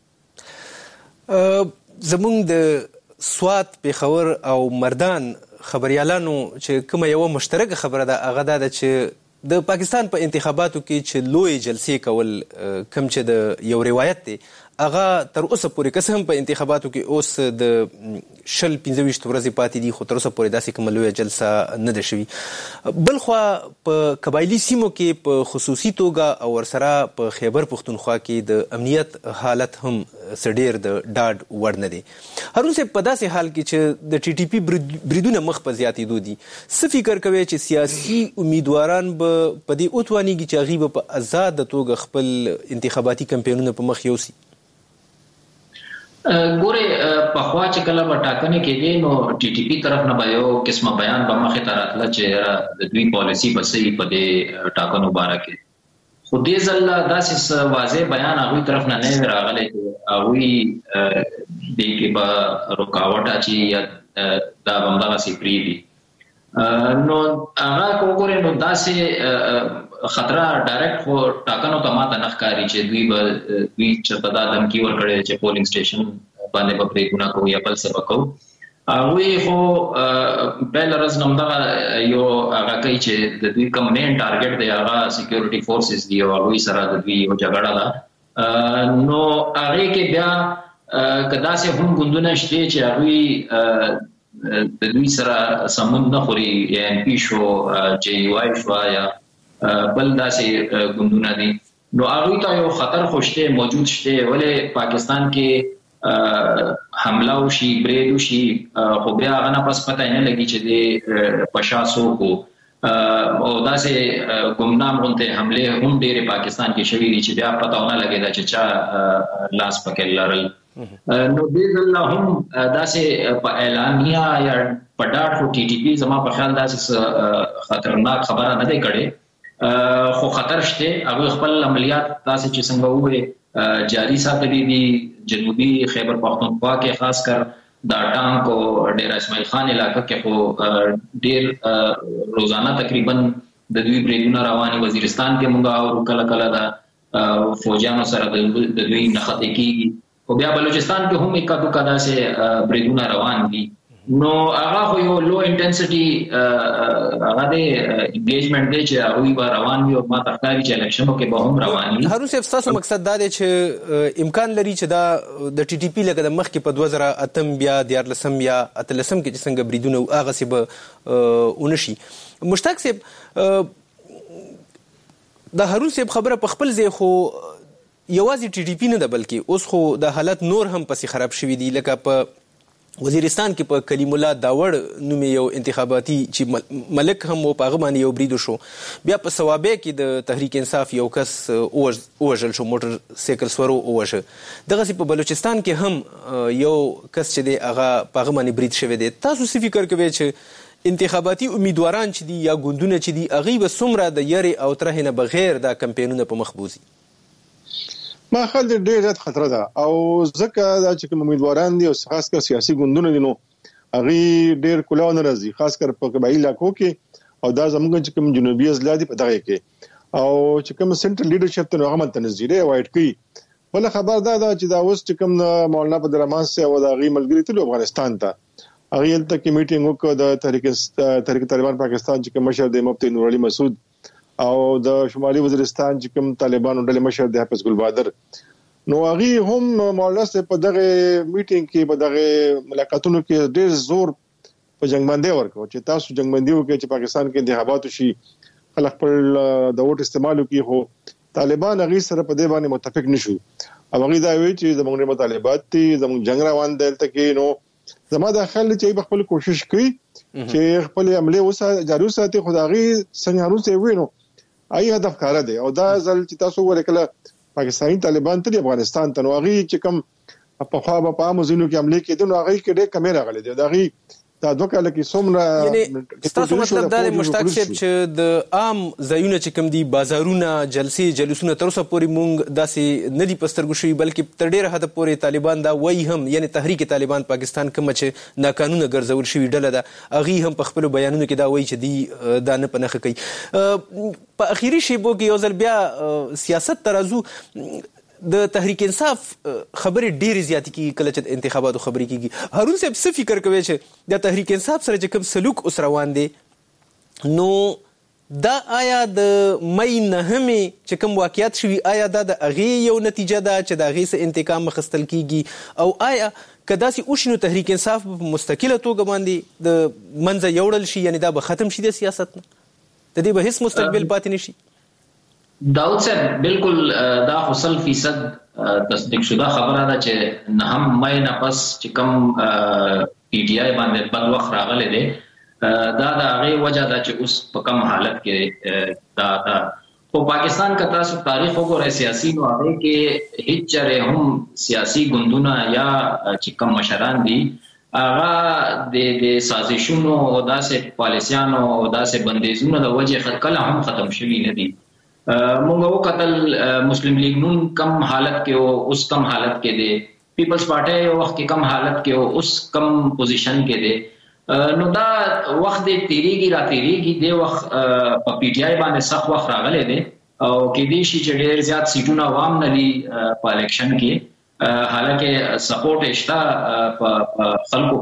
S10: کړې.
S2: زمونږ د سوات پیښور او مردان خبريالانو چې کومه یو مشترکه خبره ده هغه ده چې د پاکستان په انتخاباتو کې چې لوی جلسې کول کم چې د یو روایت دی هغه تر اوسه پورې که څه هم په انتخاباتو کې اوس د شل پنځه ویشت ورځې پاتې دي خو تر اوسه پورې داسې کومه لویه جلسه نه ده شوي. بلخوا په قبایلي سیمو کې په خصوصي توګه او ورسره په خیبر پختونخوا کې د امنیت حالت هم څه ډېر د ډاډ وړ نه دی. هارون صاحب په داسې حال کې چې د ټي ټي پي بریدونه مخ په زیاتېدو دي څه فکر کوي چې سیاسي امیدواران به په دې وتوانېږي چې هغوی به په ازاده توګه خپل انتخاباتي کمپینونه په مخ یوسي؟
S4: ګوره په خوا چې کله به ټاکنې کېدې نو ټي ټي پي طرف نه به یو قسمه بیان به مخې ته راتله چې د دوی پالیسي به صحیح په دې ټاکنو باره کې خو دې ځل داسې واضح بیان هغوی طرف نه نه راغلی چې هغوی دې کې به رکاوټ اچي یا دا به همدغسې پرېږدي. نو هغه که وګورې نو داسې خطره ډایرکټ خو ټاکنو ته ماته نه ښکاري چې دوی به دوی چېرته دا دمکي ورکړی چې پولینګ سټیشن باندې به بریدونه کوو یا بل څه به کوو. هغوی خو بله ورځ نه همدغه یو هغه کوي چې د دوی کوم مین ټارګټ دی هغه سیکیورټي فورسز دي او هغوی سره د دوی یو جګړه ده. نو هغې کې بیا که داسې هم ګوندونه شته چې هغوی د دوی سره سمون نه خوري یا ایم پي شو جے یو آی شو یا بل داسې ګوندونه دي نو هغه ته یو خطر خوشته موجود شته ولې پاکستان کې حمله او شي برید او شي خو بیا هغه نه پس پته نه لګي چې د پشاسو کو او داسې ګمنام غونته حمله هم ډېر پاکستان کې شوې دي چې بیا پته نه لګي دا چې چا لاس پکې لرل نو دې الله هم داسې په اعلانیا یا پډاټ خو ټي ټي پی زما په خیال داسې خطرناک خبره نه دی کړې خو خطر شته هغه خپل عملیات تاسو چې څنګه وې جاری ساتلې دي جنوبي خیبر پختونخوا کې خاص کر دا ټانک او ډیر اسماعیل خان علاقې کې خو ډیر روزانه تقریبا د دوی بریدونه رواني وزیرستان کې مونږه او کله کله دا فوجانو سره د دوی نخته کېږي او بیا بلوچستان کې هم اکا دوکا داسې بریدونه روان دي نو هغه خو یو لو انټنسټي هغه د انګیجمنٹ دی چې هغه به روان وي او ما تختاري چې الیکشنو کې به هم روان وي.
S2: هارون صاحب تاسو مقصد دا دی چې امکان لري چې دا د ټي ټي پی لکه د مخ کې په دوه زره اتم بیا دیارلسم یا اتلسم کې چې څنګه بریدونه او هغه سی به اونشي. مشتاق صاحب د هارون صاحب خبره په خپل ځای خو یوازې ټي ټي پی نه ده بلکې اوس خو د حالت نور هم پسې خراب شوي دي. لکه په وزیرستان کې په کلیم الله داوړ نوم یو انتخاباتي چې ملک هم و په هغه باندې یو برید شو. بیا په ثوابه کې د تحریک انصاف یو کس وژل شو موټر سایکل سورو وژه. دغه په بلوچستان کې هم یو کس چې دی هغه په هغه باندې برید شوی دی. تاسو څه فکر کوئ چې انتخاباتي امیدواران چې دي یا ګوندونه چې دي هغه به څومره د یری او ترهې نه بغیر دا کمپاینونه په مخ بوزي؟
S6: ما خل دې ډېر زیات خطر ده او ځکه دا چې کوم امیدواران دي او خاص کر سیاسي ګوندونه دي نو هغه ډېر کلاو نه راځي خاص کر په قبایلی علاقو کې او دا زموږ چې کوم جنوبي اضلاع دي په دغه کې او چې کوم سنټرل لیډرشپ ته هغه تنظیره وایټ کوي. بل خبر دا ده چې دا اوس چې کوم مولانا بدرمان سي او دا غي ملګری ته افغانستان ته هغه تل کې میټینګ وکړه د تحریک تحریک طالبان پاکستان چې کوم مشر د مفتی نور علي مسعود او د شمالي وزیرستان چې کوم طالبانو ډلې مشر د حافظ ګل بادر نو هغه هم مولانا سي په دغه میټینګ کې په دغه ملاقاتونو کې ډېر زور په جنگبندي ورکو چې تاسو جنگبندي وکړي چې پاکستان کې انتخابات شي خلک پر د ووټ استعمال وکړي خو طالبان هغه سره په دې باندې متفق نشو او هغه دا وی چې زموږ مطالبات دي زموږ جنگ روان دي تلته نو زما د خل چې خپل کوشش کوي چې خپل عمله وسه جارو ساتي خدایي څنګه هرڅه وینو ای هدف کار دی او دا ځل چې تاسو ورکله پاکستاني طالبان ته افغانستان ته نو هغه چې کوم په خوا په امازونو کې عمله کېدل نو هغه کې ډېر کیمرا غلي دی دا هغه دا دوه کال کې څومره
S2: یعنی تاسو مطلب دا مشتاق صاحب چې د عام ځایونه چې کوم دي بازارونه جلسې جلوسونه تر اوسه پورې مونږ داسې نه دي پسترګو شوي بلکې تر ډېره حده پورې طالبان دا وایي هم یعنی تحریک طالبان پاکستان کوم چې ناقانونه ګرځول شوي ډله ده هغه هم په خپل بیانونو کې دا وایي چې دی دا نه پنهخه کوي. په اخیری شیبو کې یو ځل بیا سیاست ترازو د تحریک انصاف خبرې ډېرې زیاتې کیږي کله چې انتخاباتو خبرې کیږي. هارون صاحب څه فکر کوي چې د تحریک انصاف سره چې کوم سلوک اوس روان دی نو دا آیا د مئی نهمې چې کوم واقعیت شوي آیا دا د هغې یو نتیجه ده چې د هغې څه انتقام اخیستل کیږي او آیا که داسې وشي نو تحریک انصاف په مستقله توګه باندې د منځه یوړل شي یعنی دا به ختم شي د سیاست نه د دې به هیڅ مستقبل پاتې نه شي؟
S4: داود صاحب بالکل دا خو سل فیصد تصدیق شده خبره ده چې نه هم مې نه پس چې کوم پی ټی آی باندې بد وخت راغلی دی دا د هغې وجه ده چې اوس په کوم حالت کې دا ده. خو پاکستان که تاسو تاریخ وګورئ سیاسي نو هغې کې هیڅ چېرې هم سیاسي ګوندونه یا چې کوم مشران دي هغه د سازشونو او داسې پالیسیانو او داسې بندیزونو د وجې کله هم ختم شوي نه دي. مونږ وکتل مسلم لیگ نون کم حالت کې او اوس کم حالت کې دی پیپلز پارټي یو وخت کې کم حالت کې او اوس کم پوزیشن کې دی نو دا وخت دې تیریږي را تیریږي دی وخت په پی ټی آی باندې سخت وخت راغلی دی او کې دې شي چې ډېر زیات سیټونه عوام نه دي په الیکشن کې حالکه سپورټ شته په خلکو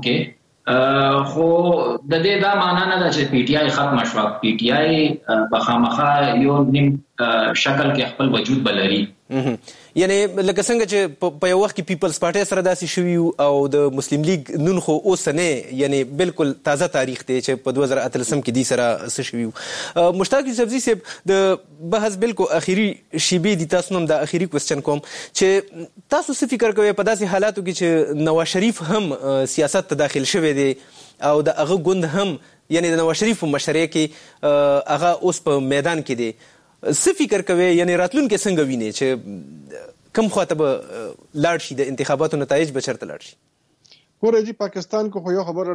S4: کې خو د دې دا معنا نه ده چې پی ټی آی ختم شو. پی ټی آی په خامخا یو نیم شکل کې خپل وجود بلري.
S2: یعنی لکه څنګه چې په یو وخت کې پیپلز پارټي سره داسې شوي او د مسلم لیگ نن خو اوس نه یعنی بالکل تازه تاریخ دی چې په دوه زره اتلسم کې دی سره څه شوي. مشتاق یوسفزي صاحب د بحث بالکل اخیری شیبې دي، تاسو نوم د اخیری کوېسچن کوم چې تاسو څه فکر کوئ په داسې حالاتو کې چې نواز شریف هم سیاست ته داخل شوی دی او د هغه ګوند هم یعنی د نواز شریف په مشرۍ کې هغه اوس په میدان کې دی، څه فکر کوي یعنی راتلونکي څنګه ویني چې کوم خواته به لاړ شي، د انتخاباتو نتایج به چیرته لاړ شي؟
S6: ګوره جی پاکستان کو خو یو خبره